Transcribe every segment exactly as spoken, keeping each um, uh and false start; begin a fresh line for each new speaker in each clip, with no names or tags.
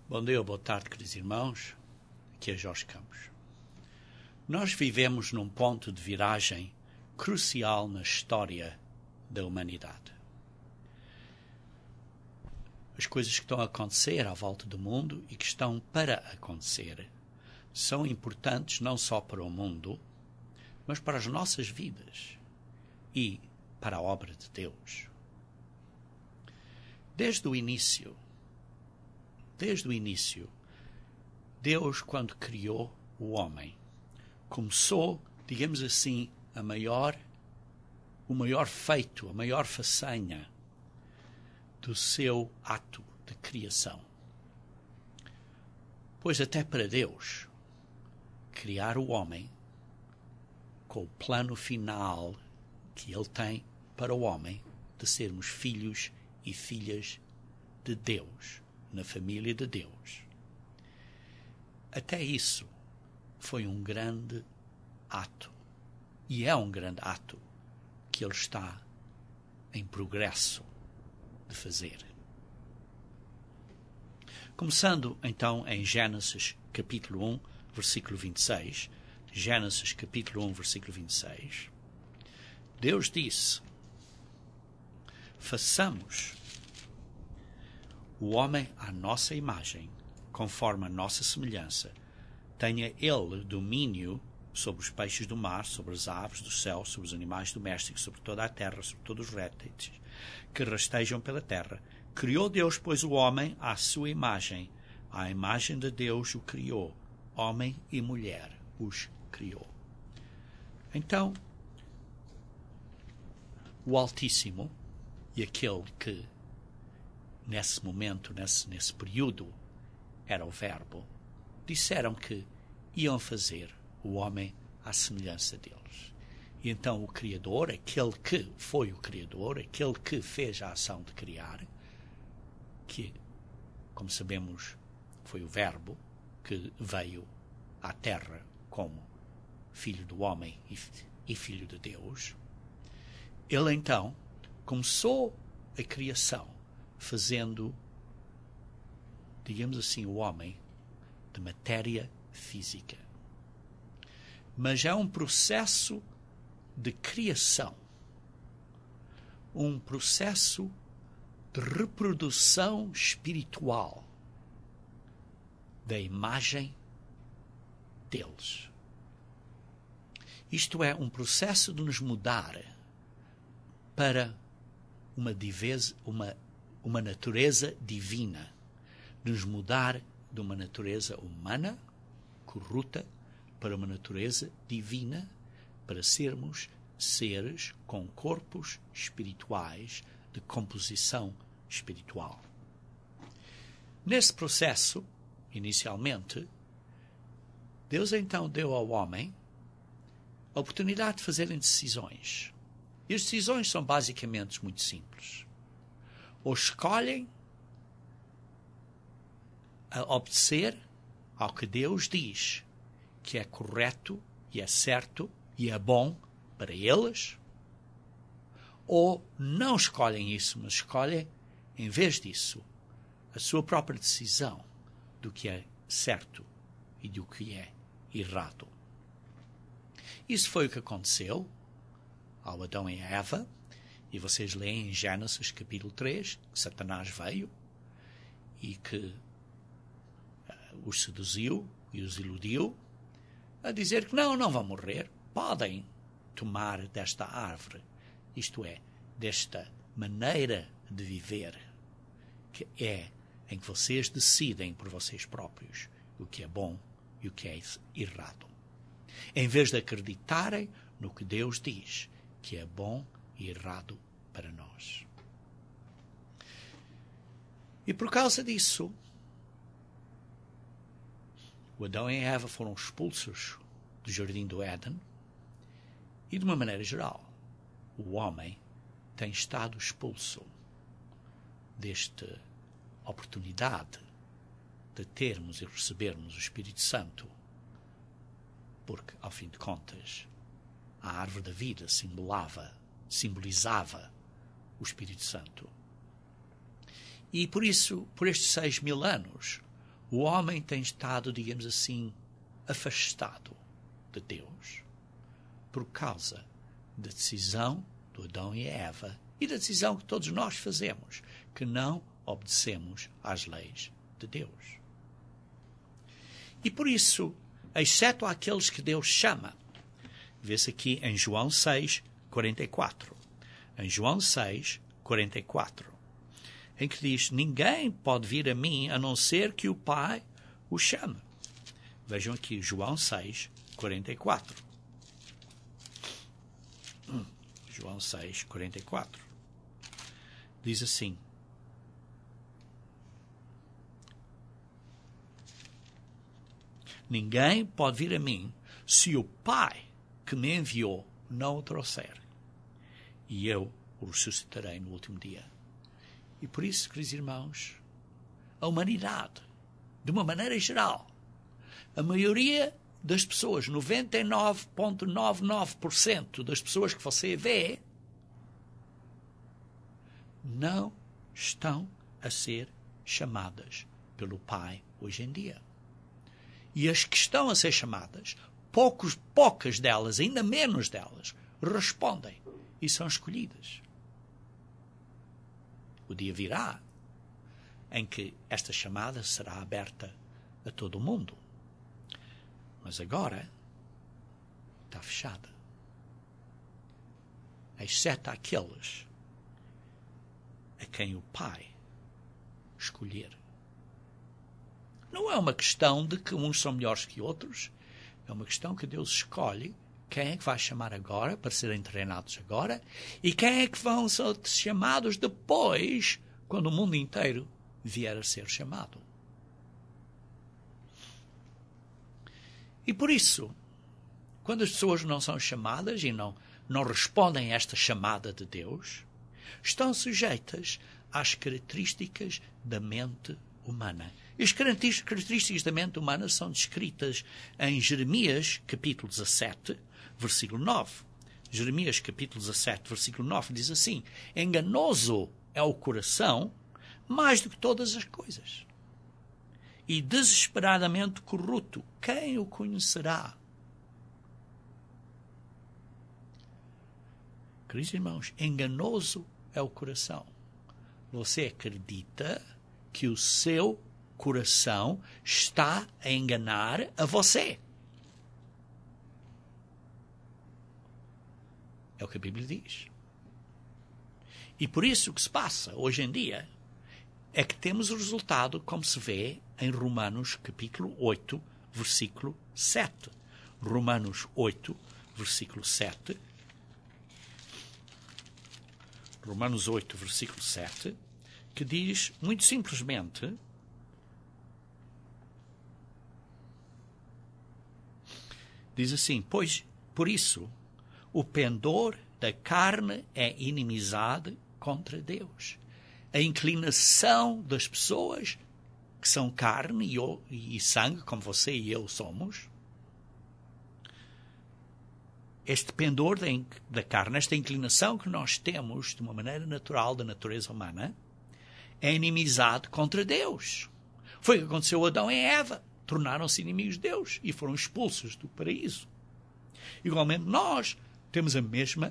Bom dia, boa tarde, queridos irmãos. Aqui é Jorge Campos. Nós vivemos num ponto de viragem crucial na história da humanidade. As coisas que estão a acontecer à volta do mundo e que estão para acontecer são importantes não só para o mundo, mas para as nossas vidas e para a obra de Deus. Desde o início, desde o início, Deus, quando criou o homem, começou, digamos assim, a maior, o maior feito, a maior façanha do seu ato de criação. Pois até para Deus, criar o homem com o plano final que Ele tem para o homem de sermos filhos e filhas de Deus, na família de Deus. Até isso foi um grande ato, e é um grande ato que Ele está em progresso de fazer. Começando então em Gênesis capítulo um, versículo vinte e seis, Gênesis capítulo um, versículo vinte e seis, Deus disse: façamos o homem à nossa imagem, conforme a nossa semelhança. Tenha ele domínio sobre os peixes do mar, sobre as aves do céu, sobre os animais domésticos, sobre toda a terra, sobre todos os répteis que rastejam pela terra. Criou Deus, pois, o homem à sua imagem. À imagem de Deus o criou. Homem e mulher os criou. Então, o Altíssimo e aquele que nesse momento, nesse, nesse período, era o Verbo, disseram que iam fazer o homem à semelhança deles. E então o Criador, aquele que foi o Criador, aquele que fez a ação de criar, que, como sabemos, foi o Verbo que veio à Terra como filho do homem e, e filho de Deus, ele então começou a criação fazendo, digamos assim, o homem de matéria física. Mas é um processo de criação, um processo de reprodução espiritual da imagem deles. Isto é, um processo de nos mudar para uma, divesa, uma uma natureza divina, de nos mudar de uma natureza humana, corrupta, para uma natureza divina, para sermos seres com corpos espirituais de composição espiritual. Nesse processo, inicialmente, Deus então deu ao homem a oportunidade de fazerem decisões. E as decisões são basicamente muito simples. Ou escolhem a obedecer ao que Deus diz que é correto e é certo e é bom para eles, ou não escolhem isso, mas escolhem, em vez disso, a sua própria decisão do que é certo e do que é errado. Isso foi o que aconteceu ao Adão e a Eva. E vocês leem em Gênesis capítulo três, que Satanás veio e que uh, os seduziu e os iludiu a dizer que não, não vão morrer, podem tomar desta árvore, isto é, desta maneira de viver, que é em que vocês decidem por vocês próprios o que é bom e o que é errado. Em vez de acreditarem no que Deus diz que é bom e errado para nós. E por causa disso, o Adão e a Eva foram expulsos do jardim do Éden e, de uma maneira geral, o homem tem estado expulso desta oportunidade de termos e recebermos o Espírito Santo, porque, ao fim de contas, a árvore da vida simbolava, simbolizava o Espírito Santo. E por isso, por estes seis mil anos, o homem tem estado, digamos assim, afastado de Deus por causa da decisão do Adão e Eva e da decisão que todos nós fazemos, que não obedecemos às leis de Deus. E por isso, exceto aqueles que Deus chama, vê-se aqui em João seis, quarenta e quatro. Em João seis, quarenta e quatro, em que diz: ninguém pode vir a mim a não ser que o Pai o chame. Vejam aqui, João seis, quarenta e quatro. João seis, quarenta e quatro. Diz assim: ninguém pode vir a mim se o Pai que me enviou não o trouxer, e eu o ressuscitarei no último dia. E por isso, queridos irmãos, a humanidade, de uma maneira geral, a maioria das pessoas, noventa e nove vírgula noventa e nove por cento das pessoas que você vê, não estão a ser chamadas pelo Pai hoje em dia. E as que estão a ser chamadas, poucos, poucas delas, ainda menos delas, respondem e são escolhidas. O dia virá em que esta chamada será aberta a todo o mundo. Mas agora está fechada. Exceto aqueles a quem o Pai escolher. Não é uma questão de que uns são melhores que outros. É uma questão que Deus escolhe quem é que vai chamar agora, para serem treinados agora, e quem é que vão ser chamados depois, quando o mundo inteiro vier a ser chamado. E por isso, quando as pessoas não são chamadas e não, não respondem a esta chamada de Deus, estão sujeitas às características da mente humana. E as características da mente humana são descritas em Jeremias, capítulo dezassete, versículo nove. Jeremias, capítulo dezassete, versículo nove, diz assim: enganoso é o coração mais do que todas as coisas, e desesperadamente corrupto, quem o conhecerá? Queridos irmãos, enganoso é o coração. Você acredita que o seu coração está a enganar a você. É o que a Bíblia diz. E por isso o que se passa hoje em dia é que temos o resultado, como se vê em Romanos capítulo oito, versículo sete. Romanos oito, versículo sete. Romanos oito, versículo sete, que diz muito simplesmente: diz assim, pois, por isso, o pendor da carne é inimizade contra Deus. A inclinação das pessoas que são carne e, e sangue, como você e eu somos, este pendor da, da carne, esta inclinação que nós temos de uma maneira natural da natureza humana, é inimizade contra Deus. Foi o que aconteceu a Adão e Eva. Tornaram-se inimigos de Deus e foram expulsos do paraíso. Igualmente, nós temos a mesma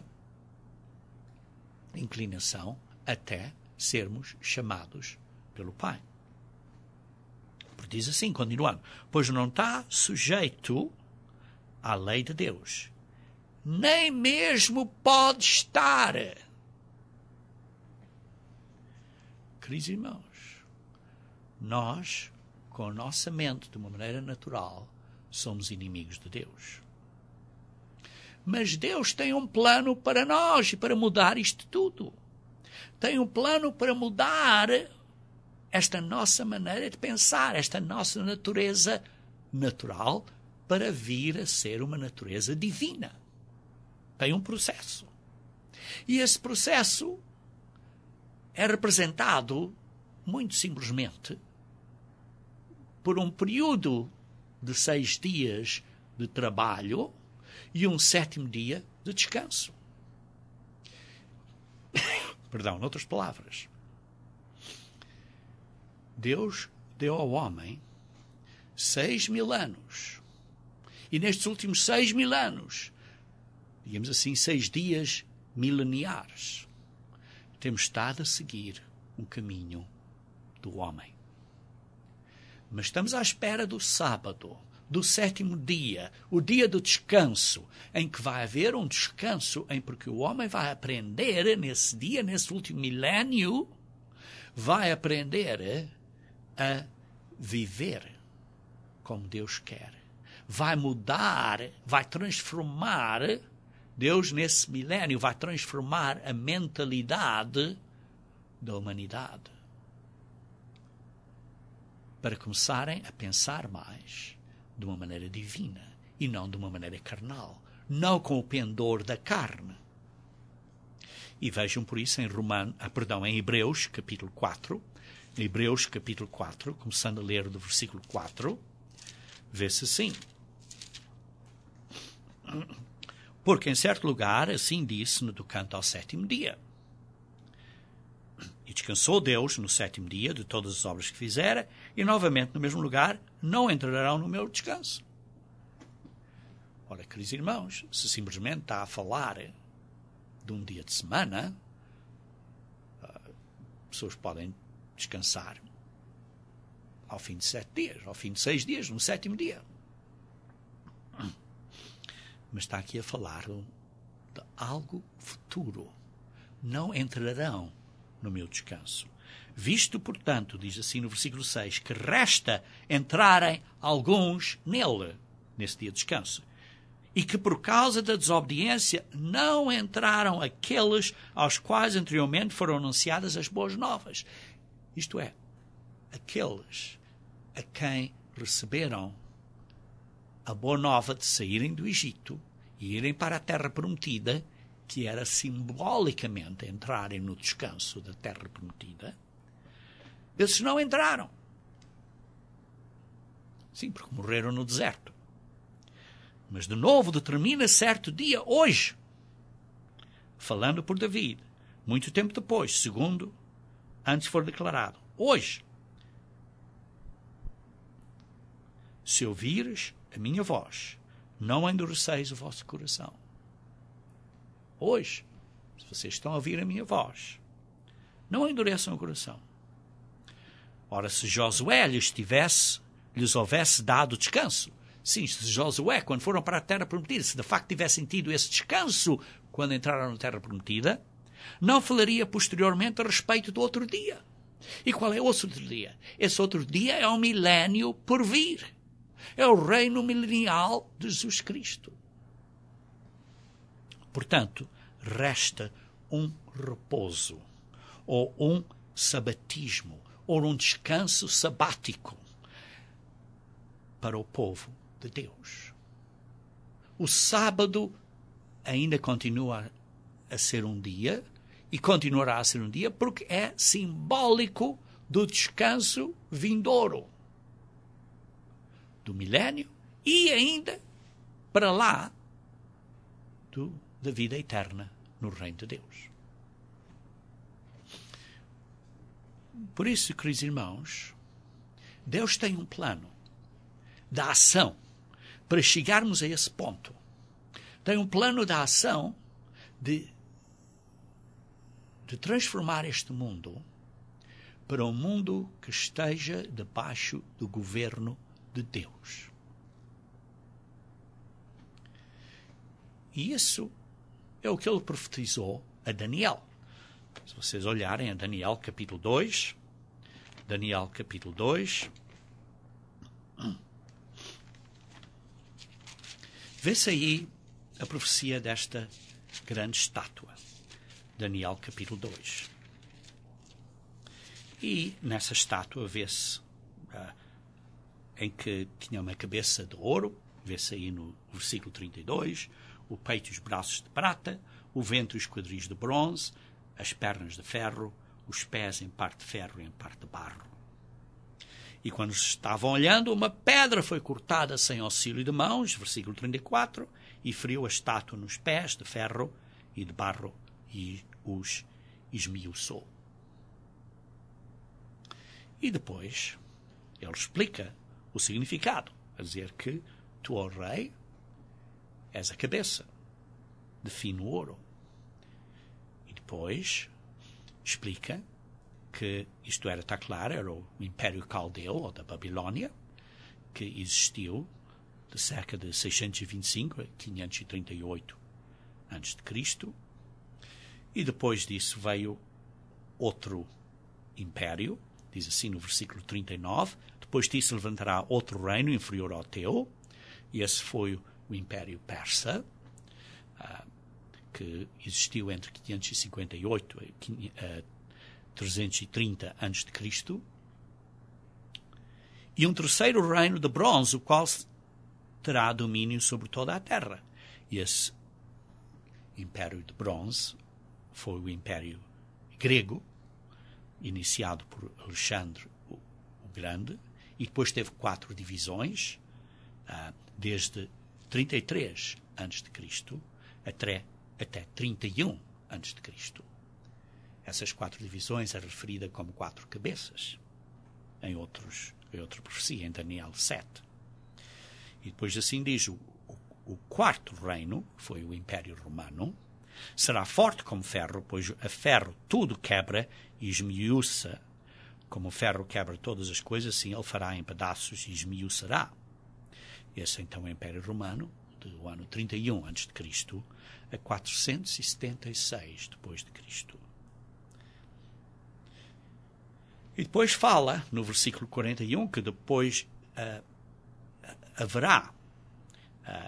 inclinação até sermos chamados pelo Pai. Porque diz assim, continuando, pois não está sujeito à lei de Deus, nem mesmo pode estar. Queridos irmãos, nós, com a nossa mente, de uma maneira natural, somos inimigos de Deus. Mas Deus tem um plano para nós e para mudar isto tudo. Tem um plano para mudar esta nossa maneira de pensar, esta nossa natureza natural, para vir a ser uma natureza divina. Tem um processo. E esse processo é representado, muito simplesmente, por um período de seis dias de trabalho e um sétimo dia de descanso. Perdão, noutras palavras, Deus deu ao homem seis mil anos. E nestes últimos seis mil anos, digamos assim, seis dias mileniares, temos estado a seguir um caminho do homem. Mas estamos à espera do sábado, do sétimo dia, o dia do descanso, em que vai haver um descanso, em porque o homem vai aprender nesse dia, nesse último milénio, vai aprender a viver como Deus quer. Vai mudar, vai transformar, Deus nesse milénio vai transformar a mentalidade da humanidade. Para começarem a pensar mais de uma maneira divina e não de uma maneira carnal, não com o pendor da carne. E vejam por isso em Romano, ah, perdão, em Hebreus, capítulo quatro, em Hebreus, capítulo quatro, começando a ler do versículo quatro, vê-se assim. Porque em certo lugar, assim disse no tocante ao sétimo dia. E descansou Deus no sétimo dia de todas as obras que fizera, e novamente no mesmo lugar não entrarão no meu descanso. Ora, queridos irmãos, se simplesmente está a falar de um dia de semana, pessoas podem descansar ao fim de sete dias, ao fim de seis dias, no sétimo dia. Mas está aqui a falar de algo futuro. Não entrarão no meu descanso. Visto, portanto, diz assim no versículo seis, que resta entrarem alguns nele, nesse dia de descanso, e que por causa da desobediência não entraram aqueles aos quais anteriormente foram anunciadas as boas novas. Isto é, aqueles a quem receberam a boa nova de saírem do Egito e irem para a terra prometida, que era simbolicamente entrarem no descanso da terra prometida, esses não entraram. Sim, porque morreram no deserto. Mas de novo determina certo dia, hoje, falando por David, muito tempo depois, segundo antes for declarado, hoje, se ouvires a minha voz, não endureceis o vosso coração. Hoje, se vocês estão a ouvir a minha voz, não endureçam o coração. Ora, se Josué lhes, tivesse, lhes houvesse dado descanso, sim, se Josué, quando foram para a terra prometida, se de facto tivessem tido esse descanso quando entraram na terra prometida, não falaria posteriormente a respeito do outro dia. E qual é o outro dia? Esse outro dia é o milénio por vir. É o reino milenial de Jesus Cristo. Portanto, resta um repouso, ou um sabatismo, ou um descanso sabático para o povo de Deus. O sábado ainda continua a ser um dia, e continuará a ser um dia, porque é simbólico do descanso vindouro, do milénio, e ainda para lá do, da vida eterna no reino de Deus. Por isso, queridos irmãos, Deus tem um plano da ação para chegarmos a esse ponto. Tem um plano da ação de, de transformar este mundo para um mundo que esteja debaixo do governo de Deus. E isso é o que ele profetizou a Daniel. Se vocês olharem a Daniel capítulo dois, Daniel capítulo dois, vê-se aí a profecia desta grande estátua. Daniel capítulo dois. E nessa estátua vê-se uh, em que tinha uma cabeça de ouro, vê-se aí no versículo trinta e dois, o peito e os braços de prata, o ventre e os quadris de bronze, as pernas de ferro, os pés em parte de ferro e em parte de barro. E quando estavam olhando, uma pedra foi cortada sem auxílio de mãos, versículo trinta e quatro, e feriu a estátua nos pés de ferro e de barro e os esmiuçou. E depois ele explica o significado, a dizer que tu, ó rei, és a cabeça de fino ouro. E depois explica que isto era, está claro, era o Império Caldeu, ou da Babilónia, que existiu de cerca de seiscentos e vinte e cinco a quinhentos e trinta e oito antes de Cristo. E depois disso veio outro império, diz assim no versículo trinta e nove, depois disso levantará outro reino inferior ao teu, e esse foi o Império Persa, uh, que existiu entre quinhentos e cinquenta e oito a trezentos e trinta antes de Cristo, e um terceiro reino de bronze, o qual terá domínio sobre toda a terra. E esse Império de bronze foi o Império Grego, iniciado por Alexandre o, o Grande, e depois teve quatro divisões, uh, desde trinta e três antes de Cristo até, até trinta e um antes de Cristo. Essas quatro divisões é referida como quatro cabeças, em, outros, em outra profecia, em Daniel sete. E depois assim diz, o, o, o quarto reino, foi o Império Romano, será forte como ferro, pois a ferro tudo quebra e esmiuça. Como o ferro quebra todas as coisas, assim ele fará em pedaços e esmiuçará. Esse então é o Império Romano, do ano trinta e um antes de Cristo a quatrocentos e setenta e seis depois de Cristo. E depois fala, no versículo quarenta e um, que depois uh, haverá uh,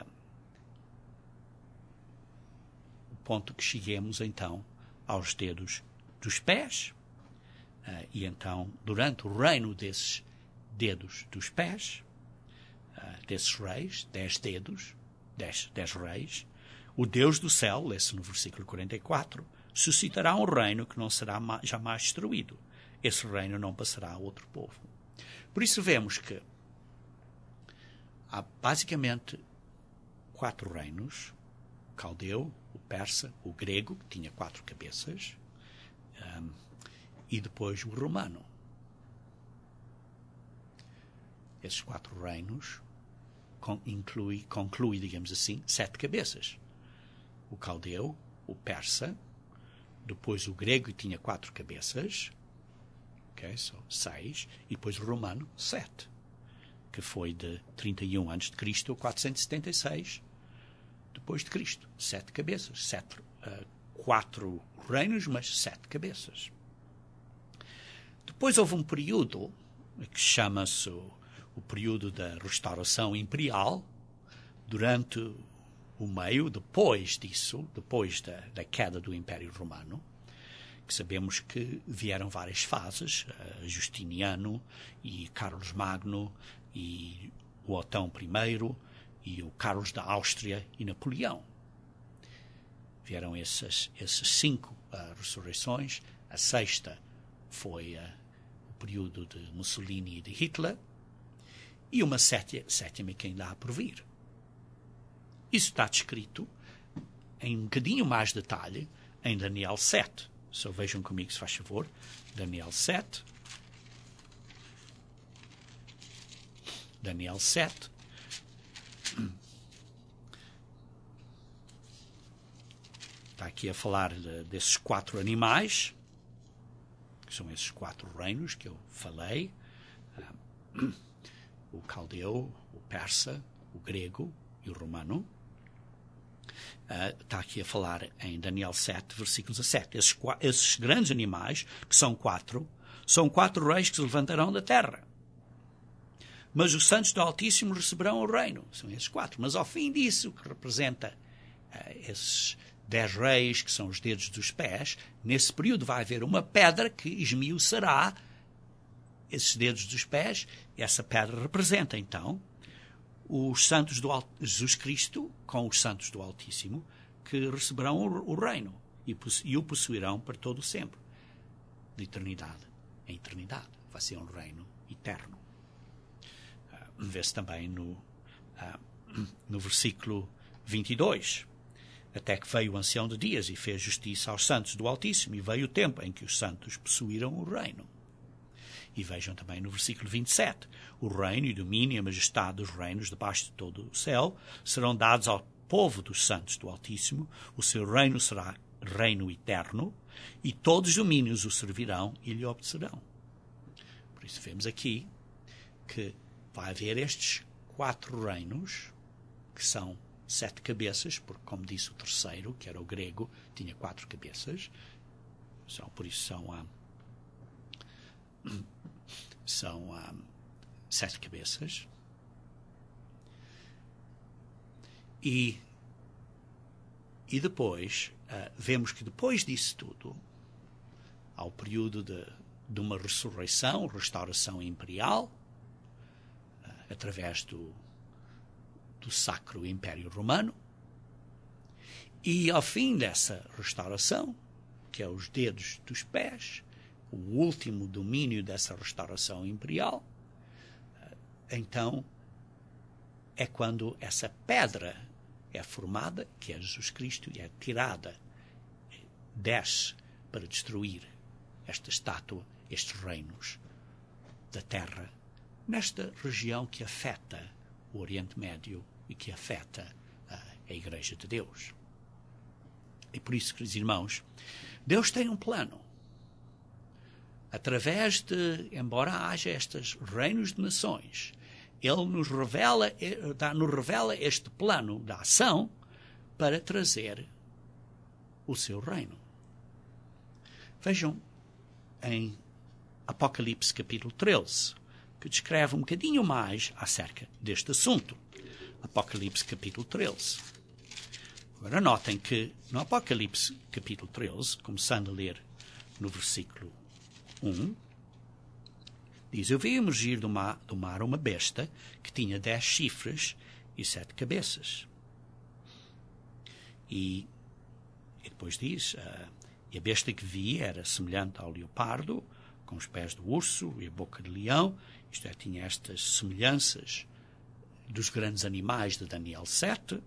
o ponto que cheguemos então aos dedos dos pés, uh, e então durante o reino desses dedos dos pés, uh, desses reis, dez dedos, dez, dez reis, o Deus do céu, lê-se no versículo quarenta e quatro, suscitará um reino que não será jamais destruído. Esse reino não passará a outro povo. Por isso vemos que há basicamente quatro reinos: o caldeu, o persa, o grego, que tinha quatro cabeças, um, e depois o romano. Esses quatro reinos con inclui, conclui, digamos assim, sete cabeças. O caldeu, o persa, depois o grego, que tinha quatro cabeças, ok, são seis, e depois o romano, sete, que foi de trinta e um antes de Cristo a quatrocentos e setenta e seis depois de Cristo. Sete cabeças, sete, uh, quatro reinos, mas sete cabeças. Depois houve um período que chama-se o, o período da restauração imperial, durante o meio, depois disso, depois da, da queda do Império Romano, que sabemos que vieram várias fases, uh, Justiniano e Carlos Magno e o Otão I e o Carlos da Áustria e Napoleão. Vieram essas, essas cinco uh, ressurreições. A sexta foi uh, o período de Mussolini e de Hitler, e uma sétima, sétima que ainda há por vir. Isso está descrito em um bocadinho mais detalhe em Daniel sete. Só vejam comigo, se faz favor. Daniel sete. Daniel sete. Está aqui a falar de, desses quatro animais, que são esses quatro reinos que eu falei. O caldeu, o persa, o grego e o romano. Uh, está aqui a falar em Daniel sete, versículo dezassete. Esses, esses grandes animais, que são quatro, são quatro reis que se levantarão da terra. Mas os santos do Altíssimo receberão o reino. São esses quatro. Mas ao fim disso, que representa uh, esses dez reis, que são os dedos dos pés, nesse período vai haver uma pedra que esmiuçará esses dedos dos pés. E essa pedra representa, então, os santos do Alt... Jesus Cristo com os santos do Altíssimo, que receberão o, o reino e, e o possuirão para todo o sempre, de eternidade em eternidade. Vai ser um reino eterno. Uh, Vê-se também no, uh, no versículo vinte e dois. Até que veio o ancião de dias e fez justiça aos santos do Altíssimo, e veio o tempo em que os santos possuíram o reino. E vejam também no versículo vinte e sete. O reino e domínio e a majestade dos reinos debaixo de todo o céu serão dados ao povo dos santos do Altíssimo. O seu reino será reino eterno e todos os domínios o servirão e lhe obedecerão. Por isso vemos aqui que vai haver estes quatro reinos, que são sete cabeças, porque, como disse o terceiro, que era o grego, tinha quatro cabeças. São, por isso são, um, são um, sete cabeças. E, e depois, uh, vemos que depois disso tudo, há o período de, de uma ressurreição, restauração imperial, uh, através do, do Sacro Império Romano. E ao fim dessa restauração, que é os dedos dos pés, o último domínio dessa restauração imperial, então é quando essa pedra é formada, que é Jesus Cristo, e é tirada, desce para destruir esta estátua, estes reinos da terra, nesta região que afeta o Oriente Médio e que afeta a, a Igreja de Deus. E por isso, queridos irmãos, Deus tem um plano. Através de, embora haja estes reinos de nações, Ele nos revela, nos revela este plano da ação para trazer o seu reino. Vejam em Apocalipse capítulo treze, que descreve um bocadinho mais acerca deste assunto. Apocalipse capítulo treze. Agora notem que no Apocalipse capítulo treze, começando a ler no versículo um, diz: Eu vi emergir do mar, do mar uma besta que tinha dez chifres e sete cabeças. E, e depois diz, uh, e a besta que vi era semelhante ao leopardo, com os pés do urso e a boca de leão, isto é, tinha estas semelhanças dos grandes animais de Daniel sete,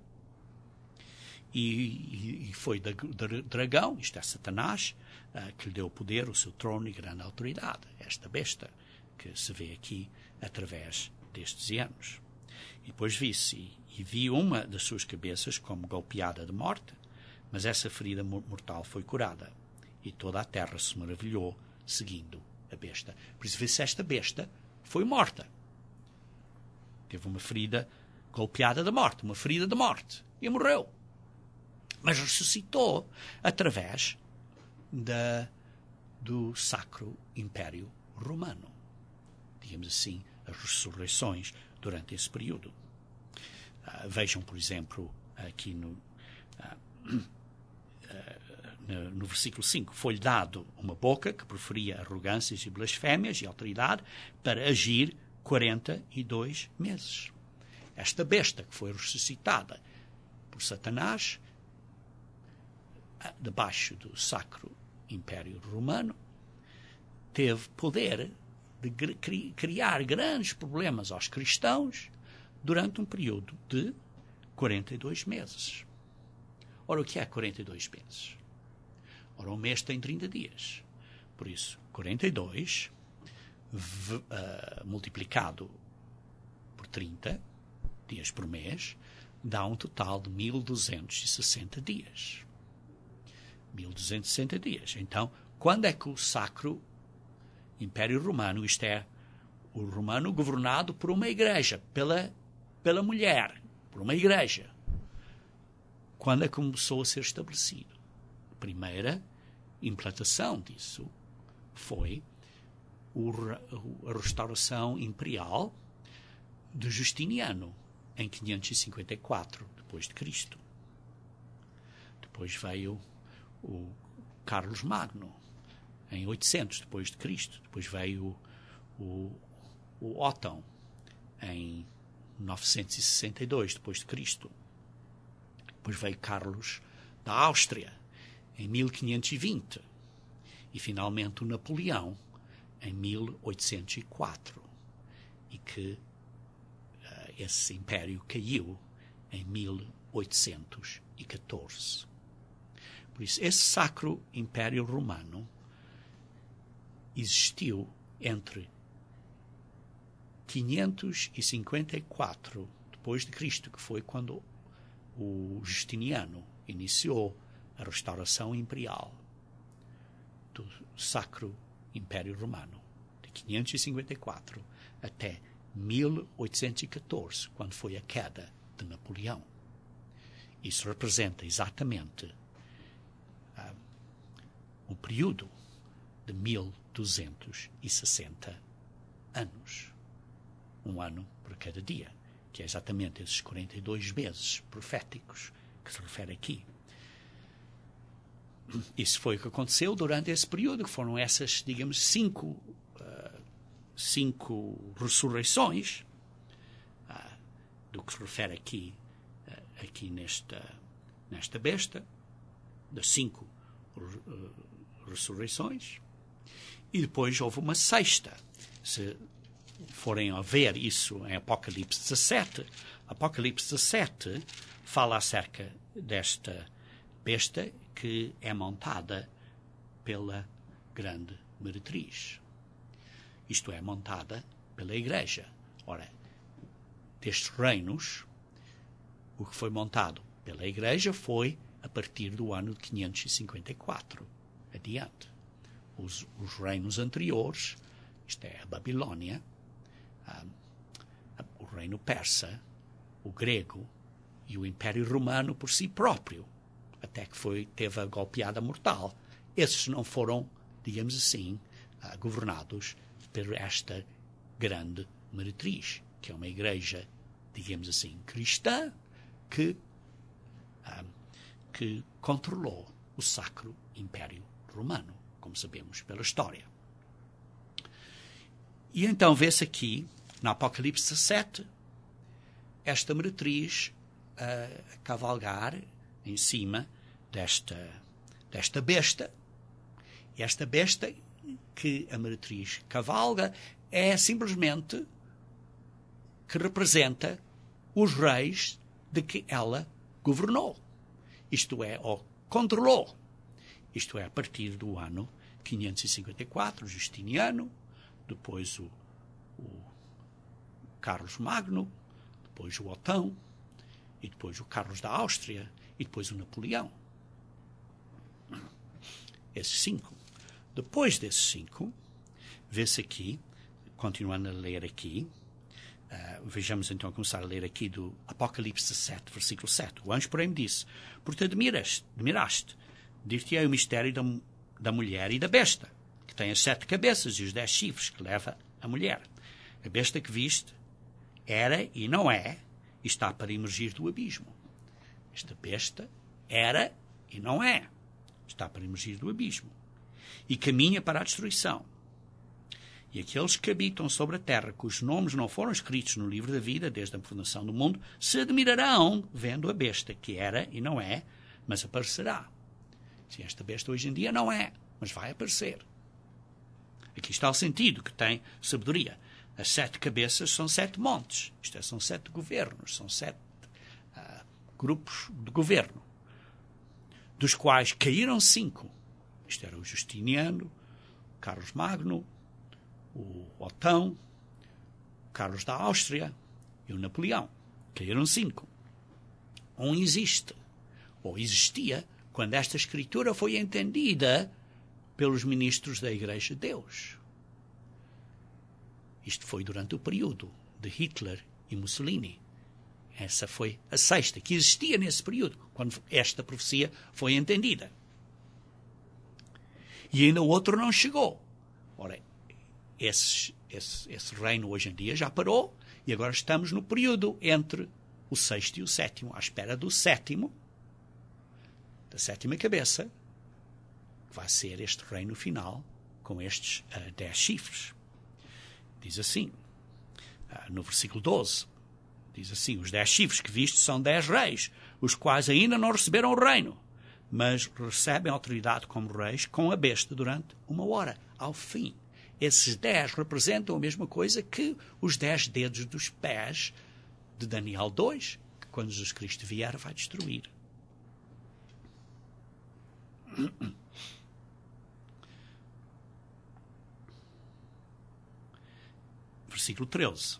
e, e foi da, da dragão, isto é, Satanás, uh, que lhe deu o poder, o seu trono e grande autoridade, esta besta que se vê aqui através destes anos. E depois vi-se, e, e vi uma das suas cabeças como golpeada de morte, mas essa ferida mortal foi curada, e toda a terra se maravilhou, seguindo a besta. Por isso vê-se esta besta foi morta. Teve uma ferida golpeada de morte, uma ferida de morte, e morreu. Mas ressuscitou através da, do Sacro Império Romano. Digamos assim, as ressurreições durante esse período. Uh, vejam, por exemplo, aqui no, uh, uh, no, no versículo cinco, foi-lhe dado uma boca que proferia arrogâncias e blasfémias e autoridade para agir quarenta e dois meses. Esta besta que foi ressuscitada por Satanás, debaixo do Sacro Império Romano, teve poder de criar grandes problemas aos cristãos durante um período de quarenta e dois meses. Ora, o que é quarenta e dois meses? Ora, um mês tem trinta dias. Por isso, quarenta e dois v, uh, multiplicado por trinta dias por mês dá um total de mil duzentos e sessenta dias. mil duzentos e sessenta dias. Então, quando é que o Sacro Império Romano, isto é, o romano governado por uma igreja, pela, pela mulher, por uma igreja, quando é que começou a ser estabelecido? A primeira implantação disso foi o, a restauração imperial de Justiniano, em quinhentos e cinquenta e quatro depois de Cristo. Depois veio o Carlos Magno, em oitocentos depois de Cristo. Depois veio o, o Otão, em novecentos e sessenta e dois depois de Cristo. Depois veio Carlos da Áustria, em mil quinhentos e vinte. E, finalmente, o Napoleão, em mil oitocentos e quatro. E que uh, esse império caiu em mil oitocentos e catorze. Por isso, esse Sacro Império Romano existiu entre quinhentos e cinquenta e quatro depois de Cristo, que foi quando o Justiniano iniciou a restauração imperial do Sacro Império Romano, de quinhentos e cinquenta e quatro até mil oitocentos e catorze, quando foi a queda de Napoleão. Isso representa exatamente uh, um período de mil duzentos e sessenta anos. Um ano por cada dia, que é exatamente esses quarenta e dois meses proféticos que se refere aqui. Isso foi o que aconteceu durante esse período, que foram essas, digamos, cinco, uh, cinco ressurreições, uh, do que se refere aqui, uh, aqui nesta, nesta besta, das cinco uh, ressurreições. E depois houve uma sexta. Se forem a ver isso em Apocalipse dezassete, Apocalipse dezassete fala acerca desta besta que é montada pela grande meretriz. Isto é, montada pela Igreja. Ora, destes reinos, o que foi montado pela Igreja foi a partir do ano de quinhentos e cinquenta e quatro adiante. Os, os reinos anteriores, isto é, a Babilónia, a, a, o reino persa, o grego e o Império Romano por si próprio, até que foi, teve a golpeada mortal. Esses não foram, digamos assim, uh, governados por esta grande meretriz, que é uma igreja, digamos assim, cristã, que, uh, que controlou o Sacro Império Romano, como sabemos pela história. E então vê-se aqui, no Apocalipse dezassete, esta meretriz uh, a cavalgar em cima desta, desta besta. E esta besta que a meretriz cavalga é simplesmente que representa os reis de que ela governou. Isto é, ou controlou. Isto é, a partir do ano quinhentos e cinquenta e quatro, Justiniano, depois o, o Carlos Magno, depois o Otão, e depois o Carlos da Áustria, e depois o Napoleão. Esses cinco. Depois desses cinco, vê-se aqui, continuando a ler aqui, uh, vejamos então começar a ler aqui do Apocalipse dezassete, versículo sete. O anjo, porém, me disse: porque admiraste, admiraste, dir-te-ei o mistério da, da mulher e da besta, que tem as sete cabeças e os dez chifres que leva a mulher. A besta que viste era e não é, e está para emergir do abismo. Esta besta era e não é, está para emergir do abismo, e caminha para a destruição. E aqueles que habitam sobre a terra, cujos nomes não foram escritos no livro da vida desde a fundação do mundo, se admirarão vendo a besta, que era e não é, mas aparecerá. Se esta besta hoje em dia não é, mas vai aparecer. Aqui está o sentido que tem sabedoria. As sete cabeças são sete montes. Isto é, são sete governos, são sete uh, grupos de governo, dos quais caíram cinco. Isto era o Justiniano, o Carlos Magno, o Otão, o Carlos da Áustria e o Napoleão. Caíram cinco. Um existe, ou existia, quando esta escritura foi entendida pelos ministros da Igreja de Deus. Isto foi durante o período de Hitler e Mussolini. Essa foi a sexta, que existia nesse período, quando esta profecia foi entendida. E ainda o outro não chegou. Ora, esse, esse, esse reino hoje em dia já parou, e agora estamos no período entre o sexto e o sétimo, à espera do sétimo, da sétima cabeça, que vai ser este reino final, com estes uh, dez chifres. Diz assim, uh, no versículo doze, diz assim: os dez chifres que viste são dez reis, os quais ainda não receberam o reino, mas recebem autoridade como reis com a besta durante uma hora, ao fim. Esses dez representam a mesma coisa que os dez dedos dos pés de Daniel dois, que quando Jesus Cristo vier vai destruir. versículo treze.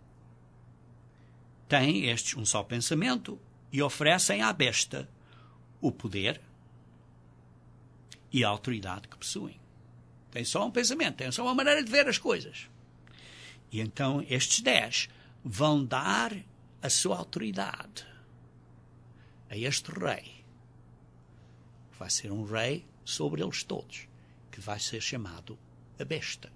Têm estes um só pensamento e oferecem à besta o poder e a autoridade que possuem. Têm só um pensamento, têm só uma maneira de ver as coisas. E então estes dez vão dar a sua autoridade a este rei. Vai ser um rei sobre eles todos, que vai ser chamado a besta.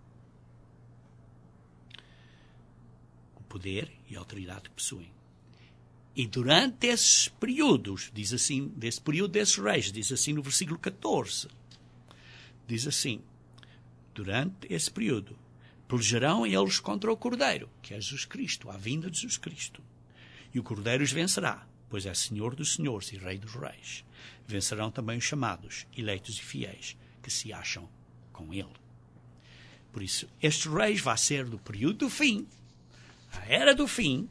O poder e a autoridade que possuem. E durante esses períodos, diz assim, desse período desses reis, diz assim no versículo catorze, diz assim, durante esse período, pelejarão eles contra o Cordeiro, que é Jesus Cristo, a vinda de Jesus Cristo. E o Cordeiro os vencerá, pois é Senhor dos senhores e Rei dos reis. Vencerão também os chamados, eleitos e fiéis, que se acham com ele. Por isso, este reis vai ser do período do fim, a era do fim,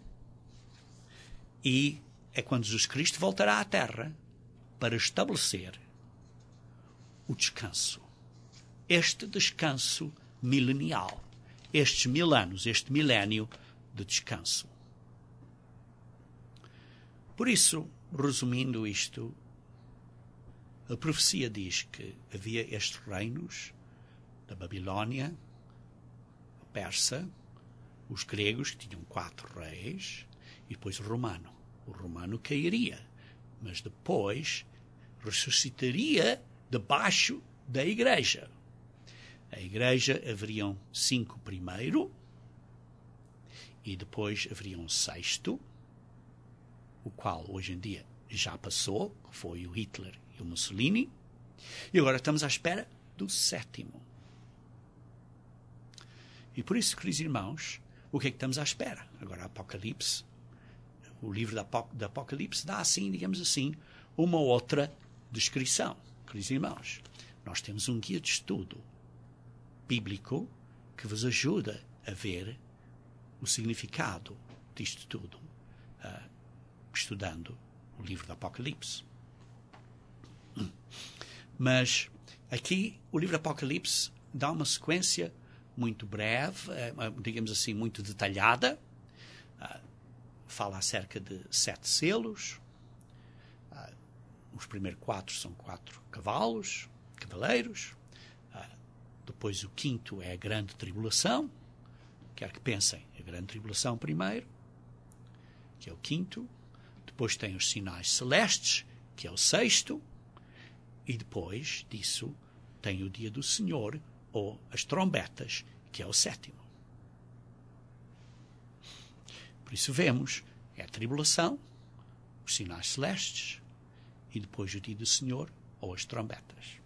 e é quando Jesus Cristo voltará à terra para estabelecer o descanso. Este descanso milenial. Estes mil anos, este milénio de descanso. Por isso, resumindo isto, a profecia diz que havia estes reinos da Babilónia, a Persa, os gregos, que tinham quatro reis, e depois o romano. O romano cairia, mas depois ressuscitaria debaixo da igreja. A igreja haveriam cinco primeiro, e depois haveria um sexto, o qual hoje em dia já passou, que foi o Hitler e o Mussolini, e agora estamos à espera do sétimo. E por isso, queridos irmãos, o que é que estamos à espera? Agora, Apocalipse, o livro da Apocalipse dá assim, digamos assim, uma outra descrição. Queridos irmãos, nós temos um guia de estudo bíblico que vos ajuda a ver o significado disto tudo, uh, estudando o livro do Apocalipse. Mas aqui o livro do Apocalipse dá uma sequência muito breve, uh, digamos assim, muito detalhada. Uh, fala acerca de sete selos. Uh, os primeiros quatro são quatro cavalos, cavaleiros. Depois o quinto é a grande tribulação. Quero que pensem, a grande tribulação primeiro, que é o quinto. Depois tem os sinais celestes, que é o sexto. E depois disso tem o dia do Senhor, ou as trombetas, que é o sétimo. Por isso vemos, é a tribulação, os sinais celestes, e depois o dia do Senhor, ou as trombetas.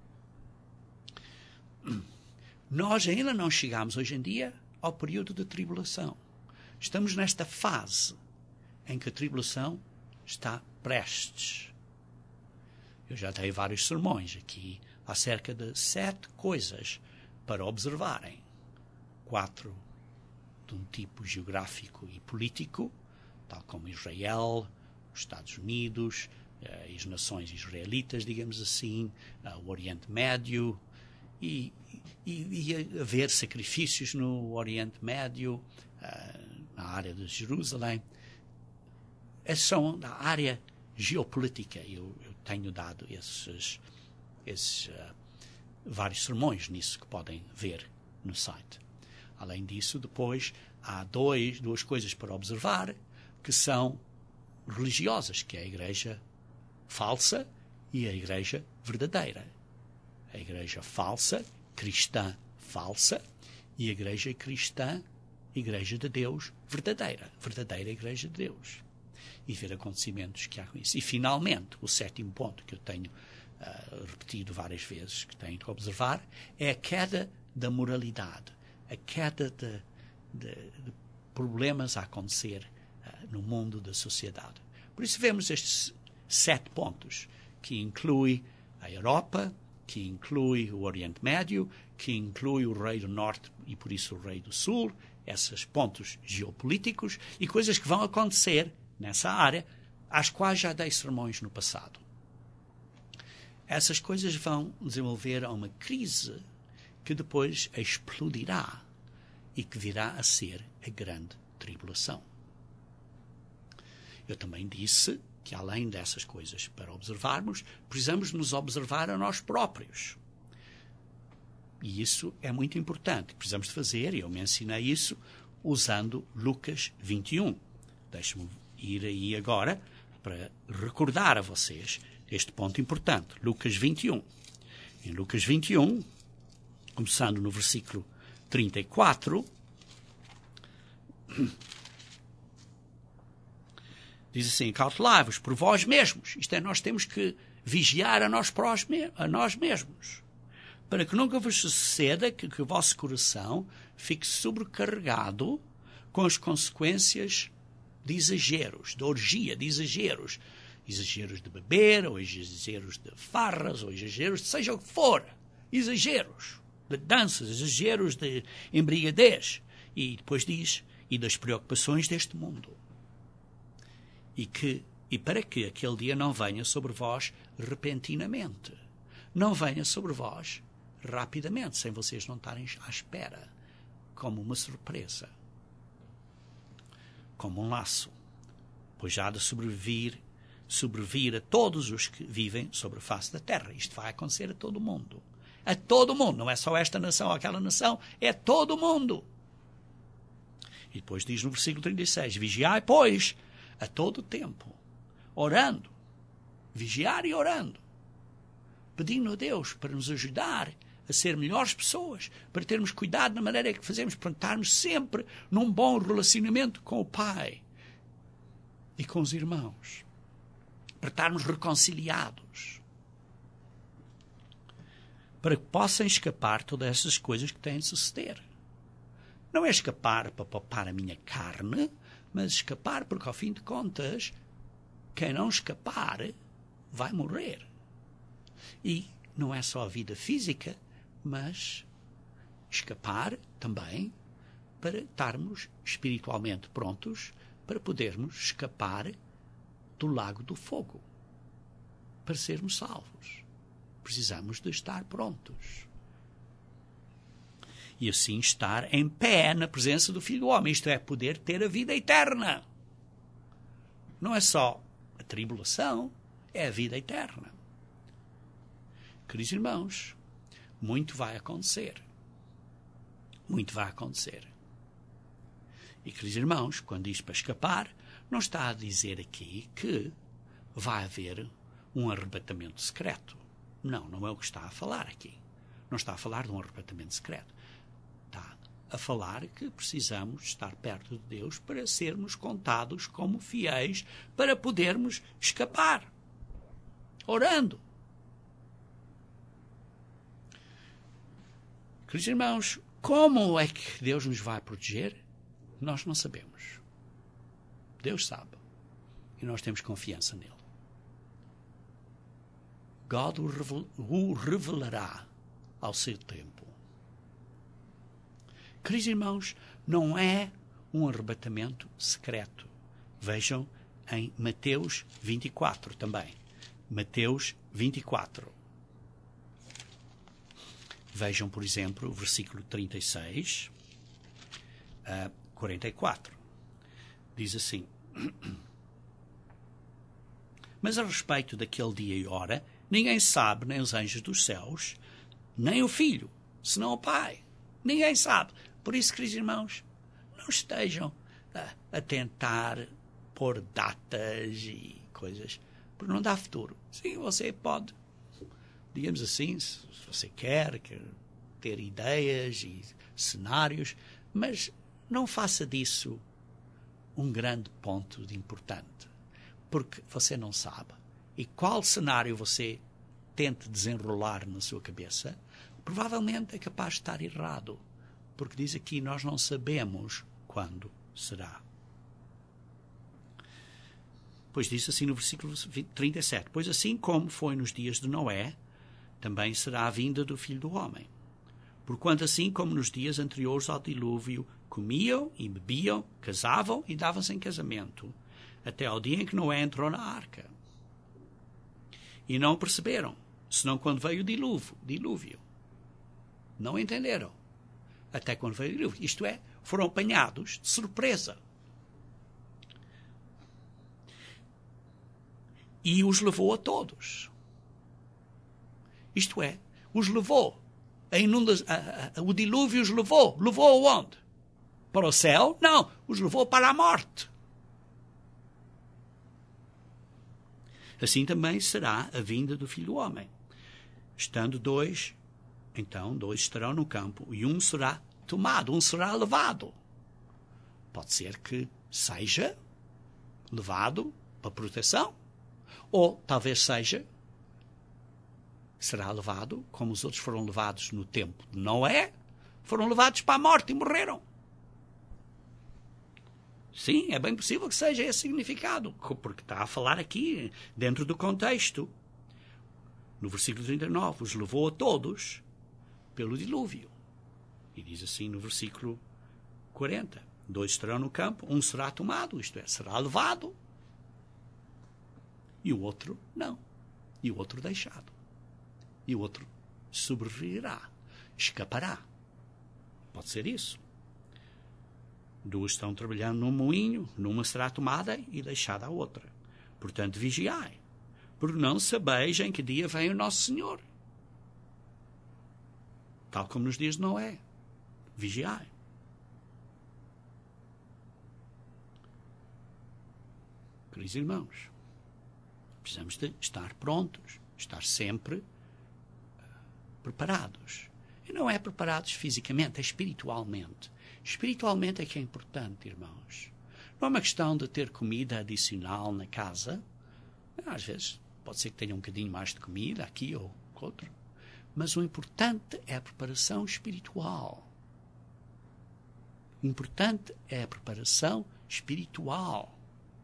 Nós ainda não chegamos hoje em dia ao período de tribulação. Estamos nesta fase em que a tribulação está prestes. Eu já dei vários sermões aqui acerca de sete coisas para observarem. Quatro de um tipo geográfico e político, tal como Israel, os Estados Unidos, as nações israelitas, digamos assim, o Oriente Médio, E, e, e haver sacrifícios no Oriente Médio, uh, na área de Jerusalém. Essas são da área geopolítica. Eu, eu tenho dado esses, esses uh, vários sermões nisso que podem ver no site. Além disso, depois, há dois, duas coisas para observar que são religiosas, que é a igreja falsa e a igreja verdadeira. A igreja falsa, cristã falsa, e a igreja cristã, igreja de Deus verdadeira, verdadeira igreja de Deus. E ver acontecimentos que há com isso. E, finalmente, o sétimo ponto que eu tenho uh, repetido várias vezes, que tenho que observar, é a queda da moralidade, a queda de, de, de problemas a acontecer uh, no mundo da sociedade. Por isso vemos estes sete pontos, que inclui a Europa, que inclui o Oriente Médio, que inclui o Rei do Norte e, por isso, o Rei do Sul, esses pontos geopolíticos e coisas que vão acontecer nessa área, às quais já dei sermões no passado. Essas coisas vão desenvolver uma crise que depois explodirá e que virá a ser a grande tribulação. Eu também disse que, além dessas coisas para observarmos, precisamos nos observar a nós próprios. E isso é muito importante. Precisamos de fazer, e eu mencionei isso, usando Lucas vinte e um. Deixe-me ir aí agora para recordar a vocês este ponto importante. Lucas vinte e um. Em Lucas vinte e um, começando no versículo trinta e quatro, diz assim: cautelai-vos por vós mesmos. Isto é, nós temos que vigiar a nós, prós, a nós mesmos, para que nunca vos suceda que, que o vosso coração fique sobrecarregado com as consequências de exageros, de orgia, de exageros. Exageros de beber, ou exageros de farras, ou exageros de seja o que for. Exageros de danças, exageros de embriaguez. E depois diz, e das preocupações deste mundo. E, que, e para que aquele dia não venha sobre vós repentinamente. Não venha sobre vós rapidamente, sem vocês não estarem à espera, como uma surpresa, como um laço, pois já há de sobrevir, sobrevir a todos os que vivem sobre a face da terra. Isto vai acontecer a todo mundo. A todo mundo, não é só esta nação ou aquela nação, é todo mundo. E depois diz no versículo trinta e seis, vigiai, pois, a todo tempo, orando, vigiar e orando, pedindo a Deus para nos ajudar a ser melhores pessoas, para termos cuidado na maneira que fazemos, para estarmos sempre num bom relacionamento com o Pai e com os irmãos, para estarmos reconciliados, para que possam escapar todas essas coisas que têm de suceder. Não é escapar para poupar a minha carne, mas escapar porque, ao fim de contas, quem não escapar vai morrer. E não é só a vida física, mas escapar também para estarmos espiritualmente prontos para podermos escapar do lago do fogo. Para sermos salvos, precisamos de estar prontos. E assim estar em pé na presença do Filho do Homem. Isto é, poder ter a vida eterna. Não é só a tribulação, é a vida eterna. Queridos irmãos, muito vai acontecer. Muito vai acontecer. E, queridos irmãos, quando diz para escapar, não está a dizer aqui que vai haver um arrebatamento secreto. Não, não é o que está a falar aqui. Não está a falar de um arrebatamento secreto. Está a falar que precisamos estar perto de Deus para sermos contados como fiéis, para podermos escapar. Orando. Queridos irmãos, como é que Deus nos vai proteger? Nós não sabemos. Deus sabe. E nós temos confiança nele. God o revelará ao seu tempo. Queridos irmãos, não é um arrebatamento secreto. Vejam em Mateus vinte e quatro também. Mateus vinte e quatro. Vejam, por exemplo, o versículo trinta e seis a quarenta e quatro. Diz assim: mas a respeito daquele dia e hora, ninguém sabe, nem os anjos dos céus, nem o Filho, senão o Pai. Ninguém sabe. Por isso, queridos irmãos, não estejam a, a tentar pôr datas e coisas, porque não dá futuro. Sim, você pode, digamos assim, se você quer, quer ter ideias e cenários, mas não faça disso um grande ponto de importante, porque você não sabe. E qual cenário você tente desenrolar na sua cabeça, provavelmente é capaz de estar errado, porque diz aqui, nós não sabemos quando será. Pois diz assim no versículo trinta e sete, pois assim como foi nos dias de Noé, também será a vinda do Filho do Homem. Porquanto assim como nos dias anteriores ao dilúvio, comiam e bebiam, casavam e davam-se em casamento, até ao dia em que Noé entrou na arca. E não perceberam, senão quando veio o dilúvio. dilúvio. Não entenderam. até quando veio o dilúvio. Isto é, foram apanhados de surpresa. E os levou a todos. Isto é, os levou. A inunda a, a, o dilúvio os levou. Levou aonde? Para o céu? Não, os levou para a morte. Assim também será a vinda do Filho do Homem. Estando dois, então dois estarão no campo e um será tomado, um será levado. Pode ser que seja levado para proteção, ou talvez seja, será levado, como os outros foram levados no tempo de Noé, foram levados para a morte e morreram. Sim, é bem possível que seja esse significado, porque está a falar aqui, dentro do contexto. No versículo trinta e nove, os levou a todos pelo dilúvio. E diz assim no versículo quarenta, dois estarão no campo, um será tomado, isto é, será levado, e o outro não, e o outro deixado, e o outro sobreviverá, escapará. Pode ser isso. Duas estão trabalhando num moinho, numa será tomada e deixada a outra. Portanto, vigiai, porque não sabeis em que dia vem o nosso Senhor. Tal como nos dias de Noé. Vigiai. Queridos irmãos, precisamos de estar prontos, estar sempre preparados. E não é preparados fisicamente, é espiritualmente. Espiritualmente é que é importante, irmãos. Não é uma questão de ter comida adicional na casa. Às vezes pode ser que tenha um bocadinho mais de comida aqui ou outro. Mas o importante é a preparação espiritual. O importante é a preparação espiritual.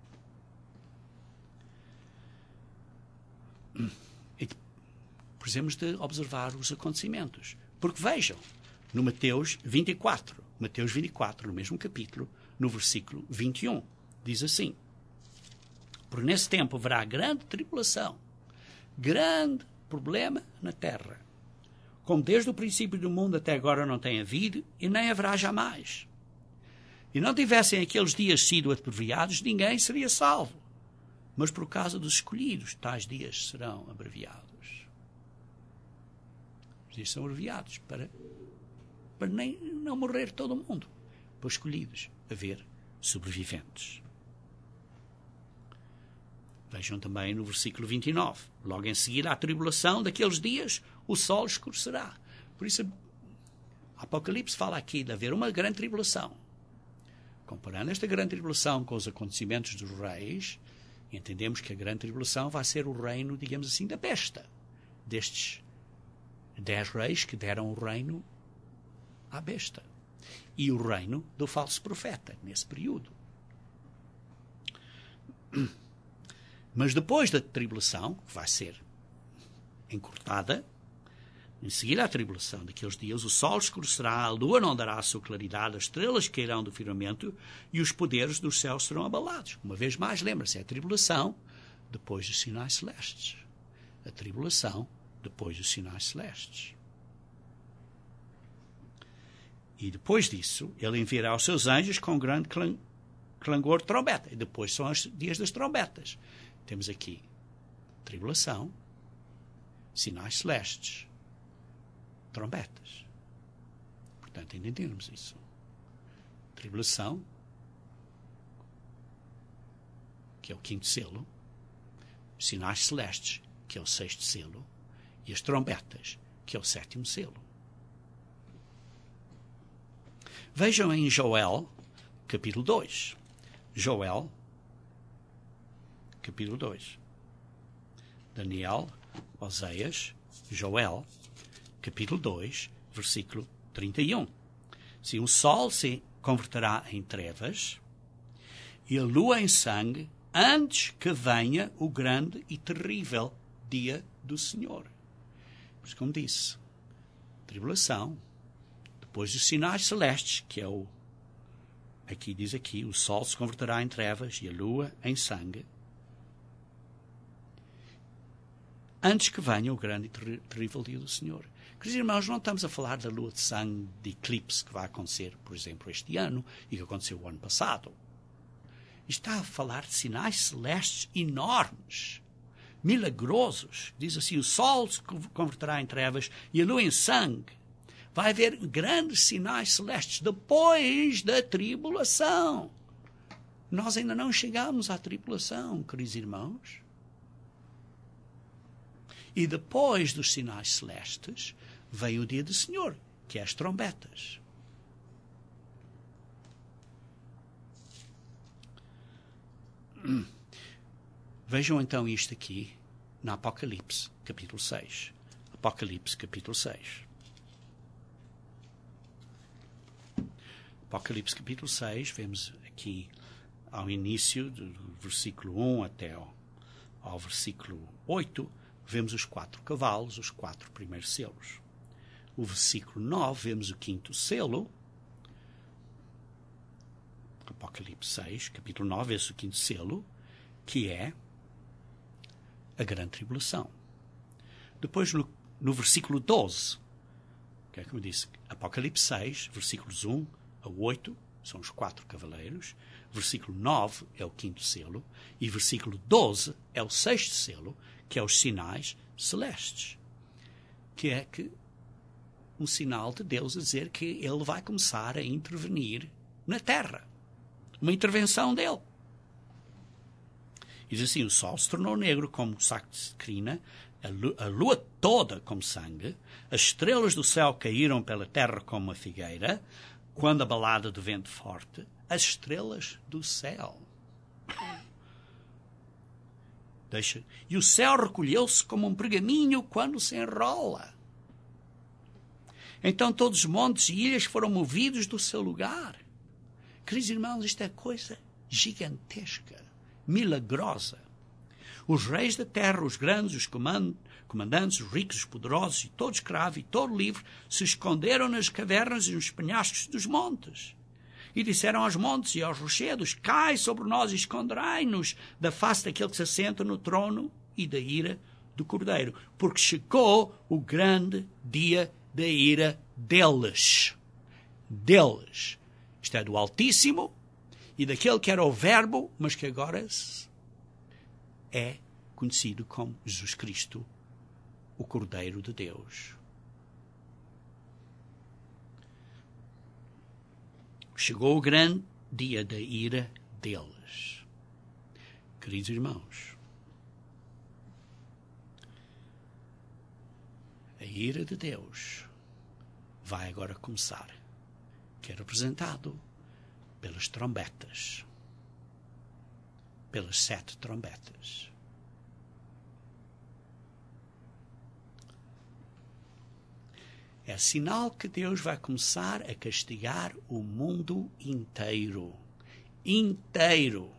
E precisamos de observar os acontecimentos. Porque vejam, no Mateus vinte e quatro, Mateus vinte e quatro, no mesmo capítulo, no versículo vinte e um, diz assim: por nesse tempo haverá grande tribulação, grande problema na terra, como desde o princípio do mundo até agora não tem havido e nem haverá jamais. E não tivessem aqueles dias sido abreviados, ninguém seria salvo. Mas por causa dos escolhidos, tais dias serão abreviados. Os dias são abreviados para, para nem, não morrer todo o mundo. Para os escolhidos haver sobreviventes. Vejam também no versículo vinte e nove. Logo em seguida à tribulação daqueles dias, o sol escurecerá. Por isso, Apocalipse fala aqui de haver uma grande tribulação. Comparando esta grande tribulação com os acontecimentos dos reis, entendemos que a grande tribulação vai ser o reino, digamos assim, da besta. Destes dez reis que deram o reino à besta. E o reino do falso profeta, nesse período. Mas depois da tribulação, que vai ser encurtada, em seguida à tribulação daqueles dias, o sol escurecerá, a lua não dará a sua claridade, as estrelas cairão do firmamento e os poderes dos céus serão abalados. Uma vez mais, lembra-se, é a tribulação depois dos sinais celestes. A tribulação depois dos sinais celestes. E depois disso, ele enviará os seus anjos com grande clangor de trombeta. E depois são os dias das trombetas. Temos aqui tribulação, sinais celestes, trombetas. Portanto, entendemos isso. Tribulação, que é o quinto selo, sinais celestes, que é o sexto selo, e as trombetas, que é o sétimo selo. Vejam em Joel, capítulo dois. Joel, capítulo dois. Daniel, Oséias, Joel, capítulo dois, versículo trinta e um. Se o sol se converterá em trevas e a lua em sangue, antes que venha o grande e terrível dia do Senhor. Pois, como disse, tribulação, depois dos sinais celestes, que é o, aqui diz aqui, o sol se converterá em trevas e a lua em sangue, antes que venha o grande e terrível dia do Senhor. Queridos irmãos, não estamos a falar da lua de sangue, de eclipse que vai acontecer, por exemplo, este ano e que aconteceu o ano passado. Está a falar de sinais celestes enormes, milagrosos. Diz assim, o sol se converterá em trevas e a lua em sangue. Vai haver grandes sinais celestes depois da tribulação. Nós ainda não chegamos à tribulação, queridos irmãos. E depois dos sinais celestes, vem o dia do Senhor, que é as trombetas. Hum. Vejam então isto aqui no Apocalipse, capítulo seis. Apocalipse, capítulo seis. Apocalipse, capítulo seis, vemos aqui ao início, do versículo um até ao, ao versículo oito, vemos os quatro cavalos, os quatro primeiros selos. O versículo nove, vemos o quinto selo. Apocalipse seis, capítulo nove, vemos o quinto selo, que é a grande tribulação. Depois, no, no versículo doze, que é como eu disse, Apocalipse seis, versículos um a oito, são os quatro cavaleiros. Versículo nove é o quinto selo. E versículo doze é o sexto selo, que é os sinais celestes. Que é que um sinal de Deus a dizer que ele vai começar a intervenir na terra. Uma intervenção dele. E diz assim, o sol se tornou negro como saco de crina, a lua, a lua toda como sangue, as estrelas do céu caíram pela terra como uma figueira, quando abalada do vento forte, as estrelas do céu. Deixa. E o céu recolheu-se como um pergaminho quando se enrola. Então todos os montes e ilhas foram movidos do seu lugar. Queridos irmãos, isto é coisa gigantesca, milagrosa. Os reis da terra, os grandes, os comandantes, os ricos, os poderosos, e todo escravo e todo livre, se esconderam nas cavernas e nos penhascos dos montes. E disseram aos montes e aos rochedos, cai sobre nós e esconderai-nos da face daquele que se assenta no trono e da ira do Cordeiro. Porque chegou o grande dia da ira deles. Deles. Isto é do Altíssimo e daquele que era o Verbo, mas que agora é conhecido como Jesus Cristo, o Cordeiro de Deus. Chegou o grande dia da ira deles. Queridos irmãos, a ira de Deus vai agora começar, que é representado pelas trombetas, pelas sete trombetas. É sinal que Deus vai começar a castigar o mundo inteiro. Inteiro.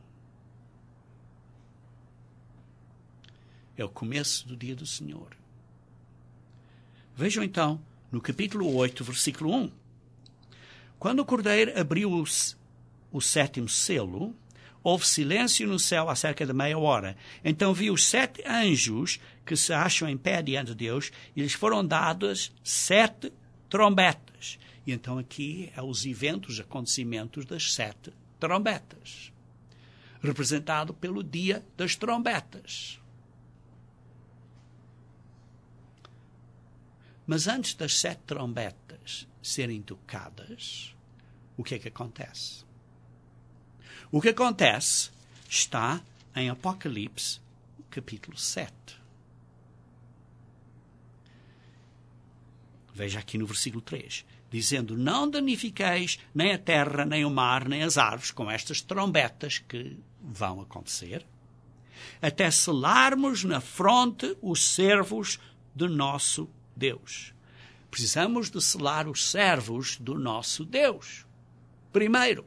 É o começo do dia do Senhor. Vejam então, no capítulo oito, versículo um. Quando o Cordeiro abriu o, o sétimo selo, houve silêncio no céu há cerca de meia hora. Então vi os sete anjos que se acham em pé diante de Deus, e lhes foram dadas sete trombetas. E então aqui é os eventos, os acontecimentos das sete trombetas, representado pelo dia das trombetas. Mas antes das sete trombetas serem tocadas, o que é que acontece? O que acontece está em Apocalipse, capítulo sete. Veja aqui no versículo três. Dizendo, não danifiqueis nem a terra, nem o mar, nem as árvores, com estas trombetas que vão acontecer, até selarmos na fronte os servos do nosso Deus. Precisamos de selar os servos do nosso Deus. Primeiro.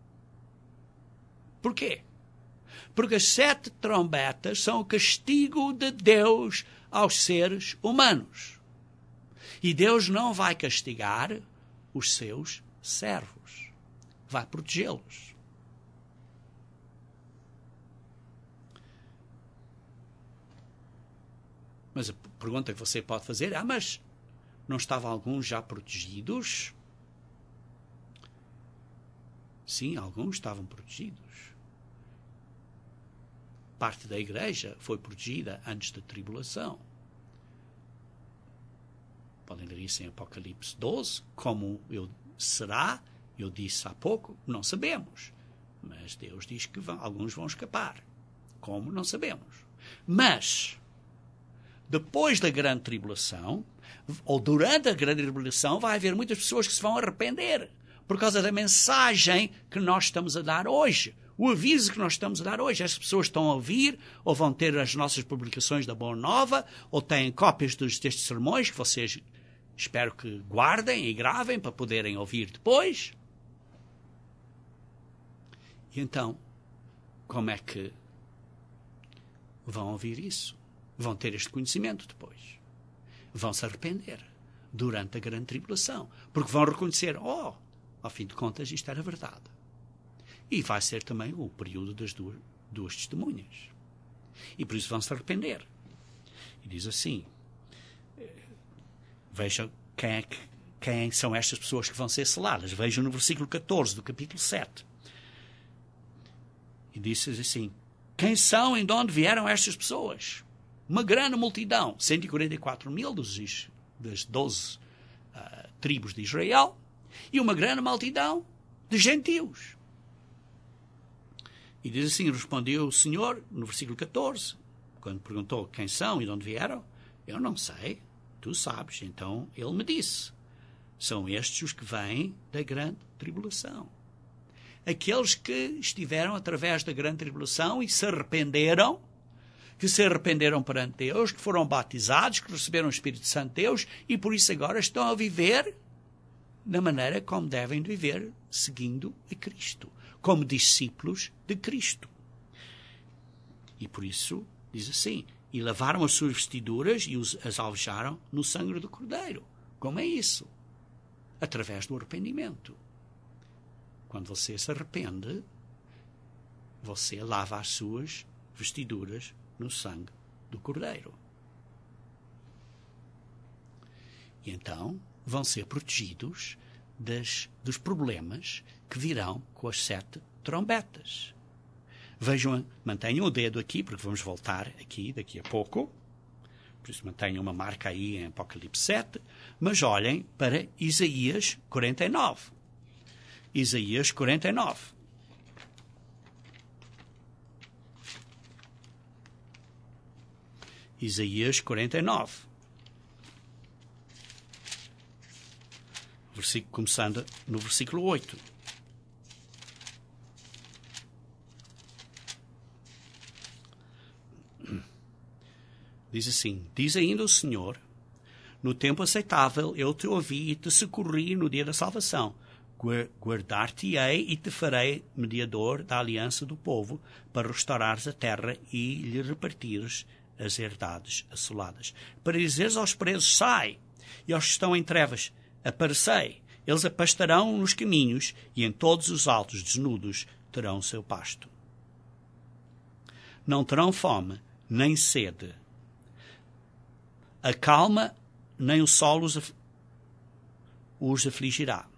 Por quê? Porque as sete trombetas são o castigo de Deus aos seres humanos. E Deus não vai castigar os seus servos. Vai protegê-los. Mas a pergunta que você pode fazer é, ah, mas Não estavam alguns já protegidos? Sim, alguns estavam protegidos. Parte da igreja foi protegida antes da tribulação. Podem ler isso em Apocalipse doze, como eu, será, eu disse há pouco, não sabemos. Mas Deus diz que vão, alguns vão escapar. Como? Não sabemos. Mas, depois da grande tribulação, ou durante a grande tribulação, vai haver muitas pessoas que se vão arrepender por causa da mensagem que nós estamos a dar hoje. O aviso que nós estamos a dar hoje. As pessoas estão a ouvir, ou vão ter as nossas publicações da Boa Nova, ou têm cópias dos, destes sermões que vocês, espero que guardem e gravem para poderem ouvir depois. E então, como é que vão ouvir isso? Vão ter este conhecimento depois. Vão se arrepender durante a grande tribulação. Porque vão reconhecer, oh, ao fim de contas, isto era verdade. E vai ser também o período das duas, duas testemunhas. E por isso vão se arrepender. E diz assim, vejam quem, é que, quem são estas pessoas que vão ser seladas. Vejam no versículo catorze do capítulo sete. E diz assim, quem são e de onde vieram estas pessoas? Uma grande multidão, cento e quarenta e quatro mil dos, das doze uh, tribos de Israel, e uma grande multidão de gentios. E diz assim, respondeu o Senhor, no versículo catorze, quando perguntou quem são e de onde vieram, eu não sei, tu sabes. Então ele me disse, são estes os que vêm da grande tribulação. Aqueles que estiveram através da grande tribulação e se arrependeram, que se arrependeram perante Deus, que foram batizados, que receberam o Espírito Santo de Deus e por isso agora estão a viver da maneira como devem viver, seguindo a Cristo, como discípulos de Cristo. E por isso, diz assim, e lavaram as suas vestiduras e os, as alvejaram no sangue do Cordeiro. Como é isso? Através do arrependimento. Quando você se arrepende, você lava as suas vestiduras no sangue do Cordeiro. E então vão ser protegidos das, dos problemas que virão com as sete trombetas. Vejam, mantenham o dedo aqui, porque vamos voltar aqui daqui a pouco. Por isso mantenham uma marca aí em Apocalipse sete. Mas olhem para Isaías quarenta e nove. Isaías quarenta e nove. Isaías quarenta e nove. Versículo, começando no versículo oito. Diz assim, diz ainda o Senhor, no tempo aceitável eu te ouvi e te socorri no dia da salvação. Guardar-te-ei e te farei mediador da aliança do povo, para restaurares a terra e lhe repartires as herdades assoladas. Para dizeres aos presos, sai, e aos que estão em trevas, aparecei. Eles apastarão nos caminhos, e em todos os altos desnudos terão o seu pasto. Não terão fome, nem sede. A calma, nem o sol os, af... os afligirá.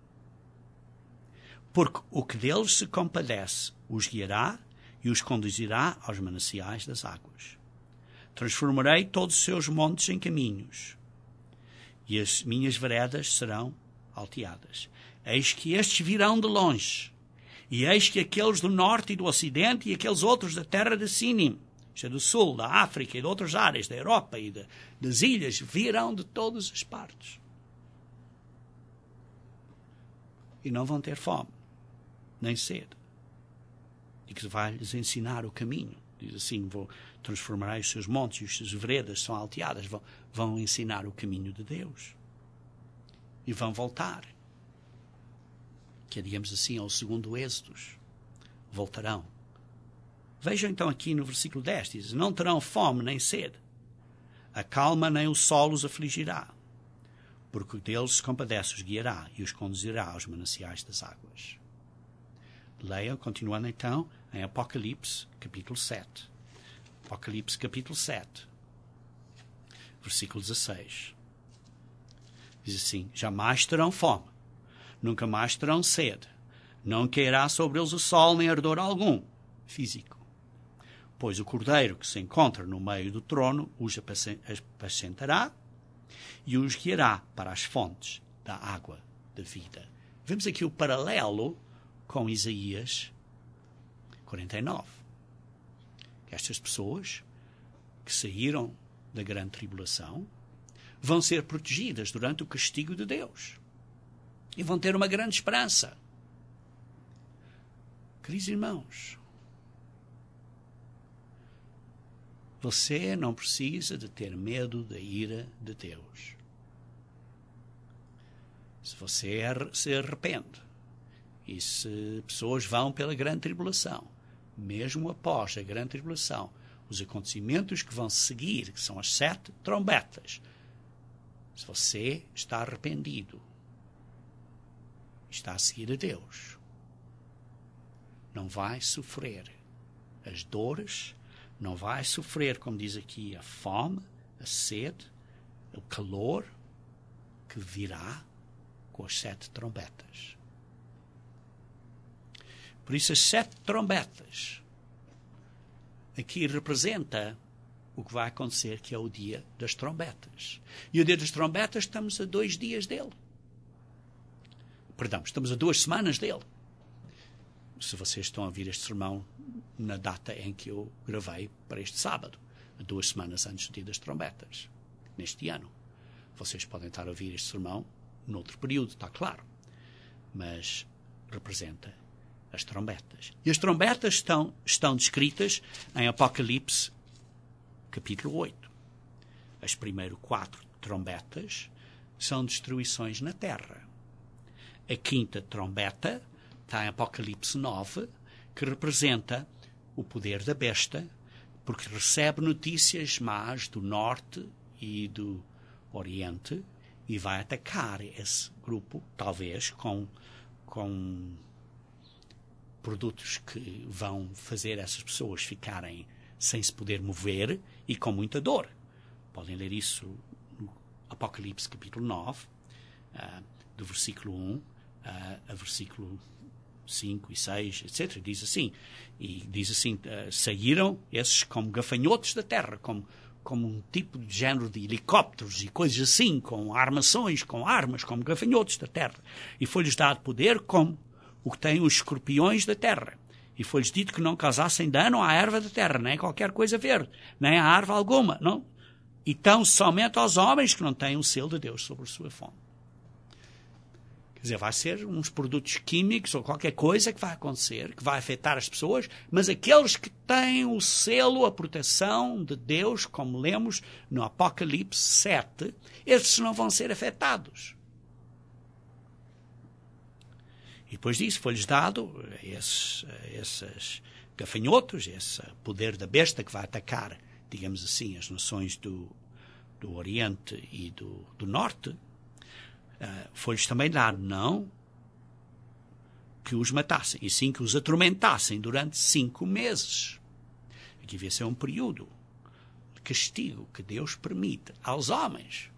Porque o que deles se compadece os guiará e os conduzirá aos mananciais das águas. Transformarei todos os seus montes em caminhos, e as minhas veredas serão alteadas. Eis que estes virão de longe, e eis que aqueles do norte e do ocidente, e aqueles outros da terra de Sínim, isto é do sul, da África e de outras áreas, da Europa e de, das ilhas, virão de todas as partes. E não vão ter fome, nem sede. E que vai-lhes ensinar o caminho. Diz assim, vou transformar os seus montes e as suas veredas são alteadas, vão, vão ensinar o caminho de Deus. E vão voltar. Que é, digamos assim, ao segundo êxodos. Voltarão. Vejam então aqui no versículo dez, diz, não terão fome nem sede. A calma nem o sol os afligirá. Porque deles se compadece, os guiará e os conduzirá aos mananciais das águas. Leiam, continuando então, em Apocalipse, capítulo sete. Apocalipse, capítulo sete. Versículo dezasseis. Diz assim, jamais terão fome, nunca mais terão sede, não cairá sobre eles o sol nem ardor algum físico. Pois o cordeiro que se encontra no meio do trono os apacentará e os guiará para as fontes da água da vida. Vemos aqui o paralelo com Isaías quarenta e nove. Estas pessoas que saíram da grande tribulação vão ser protegidas durante o castigo de Deus e vão ter uma grande esperança. Queridos irmãos, você não precisa de ter medo da ira de Deus. Se você se arrepende e se pessoas vão pela grande tribulação, mesmo após a grande tribulação, os acontecimentos que vão seguir, que são as sete trombetas, se você está arrependido, está a seguir a Deus, não vai sofrer as dores, não vai sofrer, como diz aqui, a fome, a sede, o calor que virá com as sete trombetas. Por isso, as sete trombetas aqui representa o que vai acontecer, que é o dia das trombetas. E o dia das trombetas estamos a dois dias dele. Perdão, estamos a duas semanas dele. Se vocês estão a ouvir este sermão na data em que eu gravei para este sábado, duas semanas antes do dia das trombetas, neste ano. Vocês podem estar a ouvir este sermão noutro período, está claro. Mas representa as trombetas. E as trombetas estão, estão descritas em Apocalipse, capítulo oito. As primeiras quatro trombetas são destruições na terra. A quinta trombeta está em Apocalipse nove, que representa o poder da besta, porque recebe notícias más do norte e do oriente e vai atacar esse grupo, talvez com, com produtos que vão fazer essas pessoas ficarem sem se poder mover e com muita dor. Podem ler isso no Apocalipse capítulo nove, uh, do versículo um uh, a versículo cinco e seis, etcétera. Diz assim, e diz assim, uh, saíram esses como gafanhotos da terra, como, como um tipo de género de helicópteros e coisas assim, com armações, com armas, como gafanhotos da terra. E foi-lhes dado poder como o que têm os escorpiões da terra. E foi-lhes dito que não causassem dano à erva da terra, nem a qualquer coisa verde, nem a árvore alguma, não. E tão somente aos homens que não têm o selo de Deus sobre a sua fome. Quer dizer, vai ser uns produtos químicos ou qualquer coisa que vai acontecer, que vai afetar as pessoas, mas aqueles que têm o selo, a proteção de Deus, como lemos no Apocalipse sete, esses não vão ser afetados. E depois disso foi-lhes dado esses, esses gafanhotos, esse poder da besta que vai atacar, digamos assim, as nações do, do Oriente e do, do Norte. Uh, foi-lhes também dado não que os matassem, e sim que os atormentassem durante cinco meses. Aqui vai ser um período de castigo que Deus permite aos homens,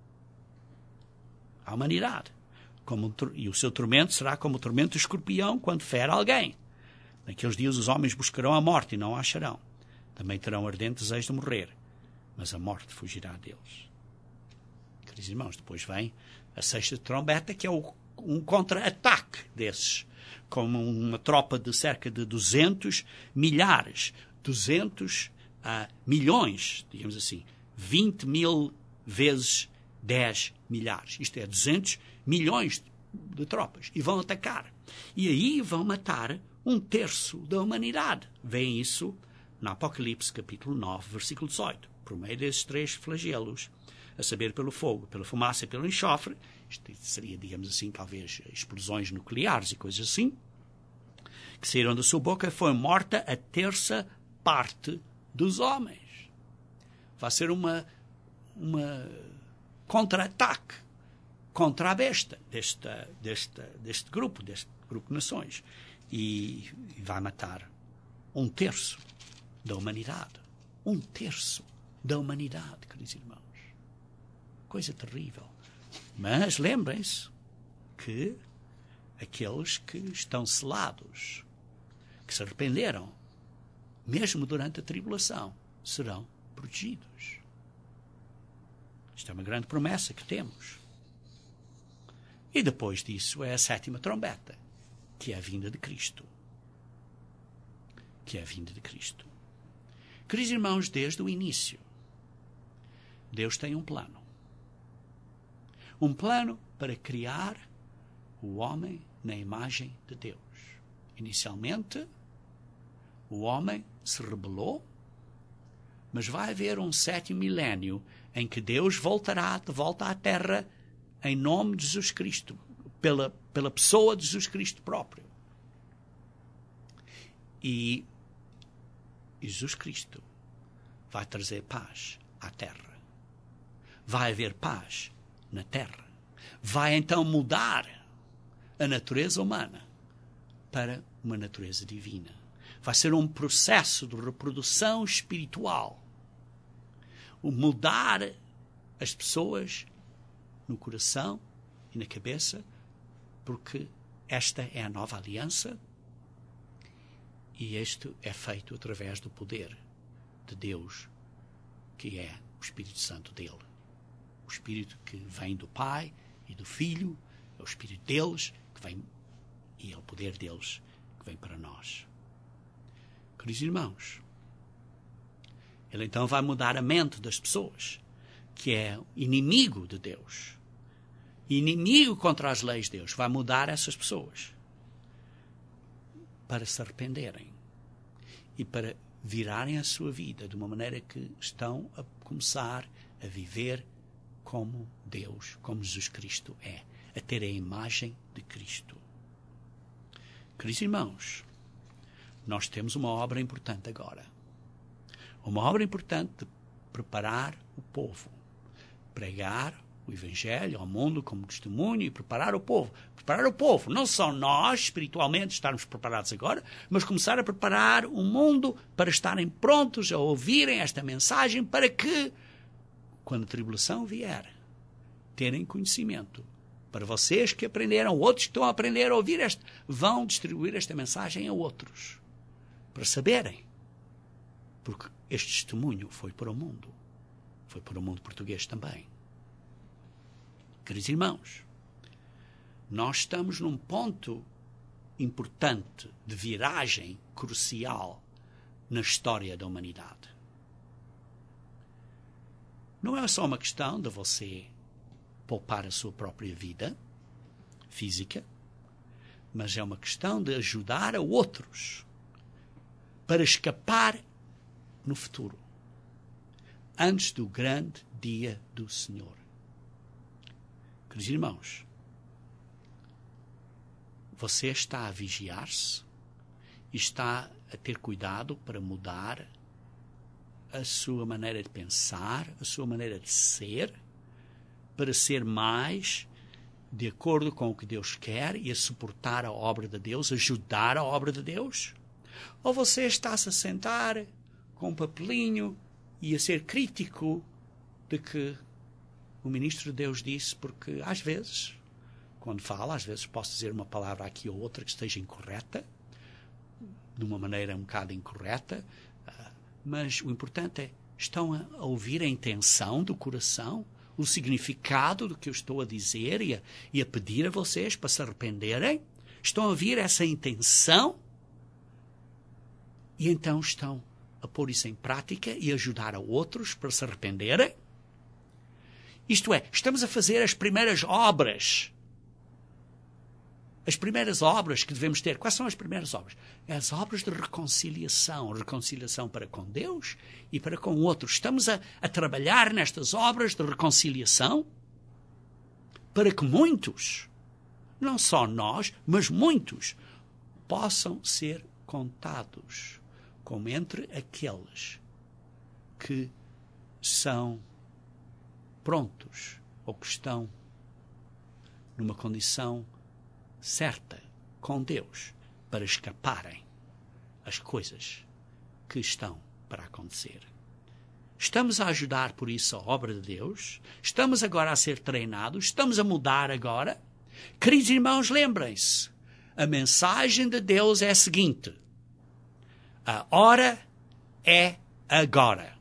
à humanidade. Como, e o seu tormento será como o tormento do escorpião quando fere alguém. Naqueles dias os homens buscarão a morte e não a acharão. Também terão ardente desejo de morrer, mas a morte fugirá deles. Queridos irmãos, depois vem a sexta trombeta, que é o, um contra-ataque desses, como uma tropa de cerca de duzentos milhares, duzentos uh, milhões, digamos assim, vinte mil vezes dez milhares. Isto é, duzentos milhões de tropas. E vão atacar. E aí vão matar um terço da humanidade. Vêem isso no Apocalipse, capítulo nove, versículo dezoito. Por meio desses três flagelos, a saber, pelo fogo, pela fumaça e pelo enxofre, isto seria, digamos assim, talvez explosões nucleares e coisas assim, que saíram da sua boca, foi morta a terça parte dos homens. Vai ser uma, uma contra-ataque contra a besta deste, deste, deste grupo, deste grupo de nações. E, e vai matar um terço da humanidade. Um terço da humanidade, queridos irmãos. Coisa terrível. Mas lembrem-se que aqueles que estão selados, que se arrependeram, mesmo durante a tribulação, serão protegidos. Isto é uma grande promessa que temos. E depois disso é a sétima trombeta, que é a vinda de Cristo. Que é a vinda de Cristo. Queridos irmãos, desde o início, Deus tem um plano. Um plano para criar o homem na imagem de Deus. Inicialmente, o homem se rebelou, mas vai haver um sétimo milénio em que Deus voltará de volta à terra em nome de Jesus Cristo, pela, pela pessoa de Jesus Cristo próprio. E Jesus Cristo vai trazer paz à terra. Vai haver paz na terra. Vai então mudar a natureza humana para uma natureza divina. Vai ser um processo de reprodução espiritual. O mudar as pessoas no coração e na cabeça, porque esta é a nova aliança e isto é feito através do poder de Deus, que é o Espírito Santo dele. O Espírito que vem do Pai e do Filho, é o Espírito deles que vem, e é o poder deles que vem para nós. Queridos irmãos, ele então vai mudar a mente das pessoas, que é inimigo de Deus, inimigo contra as leis de Deus. Vai mudar essas pessoas para se arrependerem e para virarem a sua vida de uma maneira que estão a começar a viver como Deus, como Jesus Cristo é, a ter a imagem de Cristo. Queridos irmãos, nós temos uma obra importante agora. Uma obra importante de preparar o povo, pregar o Evangelho ao mundo como testemunho e preparar o povo. Preparar o povo, não só nós, espiritualmente, estarmos preparados agora, mas começar a preparar o mundo para estarem prontos a ouvirem esta mensagem para que, quando a tribulação vier, terem conhecimento. Para vocês que aprenderam, outros que estão a aprender a ouvir esta, vão distribuir esta mensagem a outros, para saberem. Porque este testemunho foi para o mundo. Foi para o mundo português também. Queridos irmãos, nós estamos num ponto importante de viragem crucial na história da humanidade. Não é só uma questão de você poupar a sua própria vida física, mas é uma questão de ajudar a outros para escapar no futuro, antes do grande dia do Senhor. Queridos irmãos, você está a vigiar-se e está a ter cuidado para mudar a sua maneira de pensar, a sua maneira de ser, para ser mais de acordo com o que Deus quer e a suportar a obra de Deus, ajudar a obra de Deus? Ou você está-se a sentar com um papelinho e a ser crítico de que o ministro de Deus disse, porque às vezes, quando fala, às vezes posso dizer uma palavra aqui ou outra que esteja incorreta, de uma maneira um bocado incorreta, mas o importante é, estão a ouvir a intenção do coração, o significado do que eu estou a dizer e a, e a pedir a vocês para se arrependerem? Estão a ouvir essa intenção? E então estão a pôr isso em prática e ajudar a outros para se arrependerem? Isto é, estamos a fazer as primeiras obras. As primeiras obras que devemos ter. Quais são as primeiras obras? As obras de reconciliação. Reconciliação para com Deus e para com outros. Estamos a, a trabalhar nestas obras de reconciliação para que muitos, não só nós, mas muitos, possam ser contados como entre aqueles que são prontos ou que estão numa condição certa com Deus para escaparem às coisas que estão para acontecer. Estamos a ajudar por isso a obra de Deus. Estamos agora a ser treinados. Estamos a mudar agora. Queridos irmãos, lembrem-se. A mensagem de Deus é a seguinte. A hora é agora.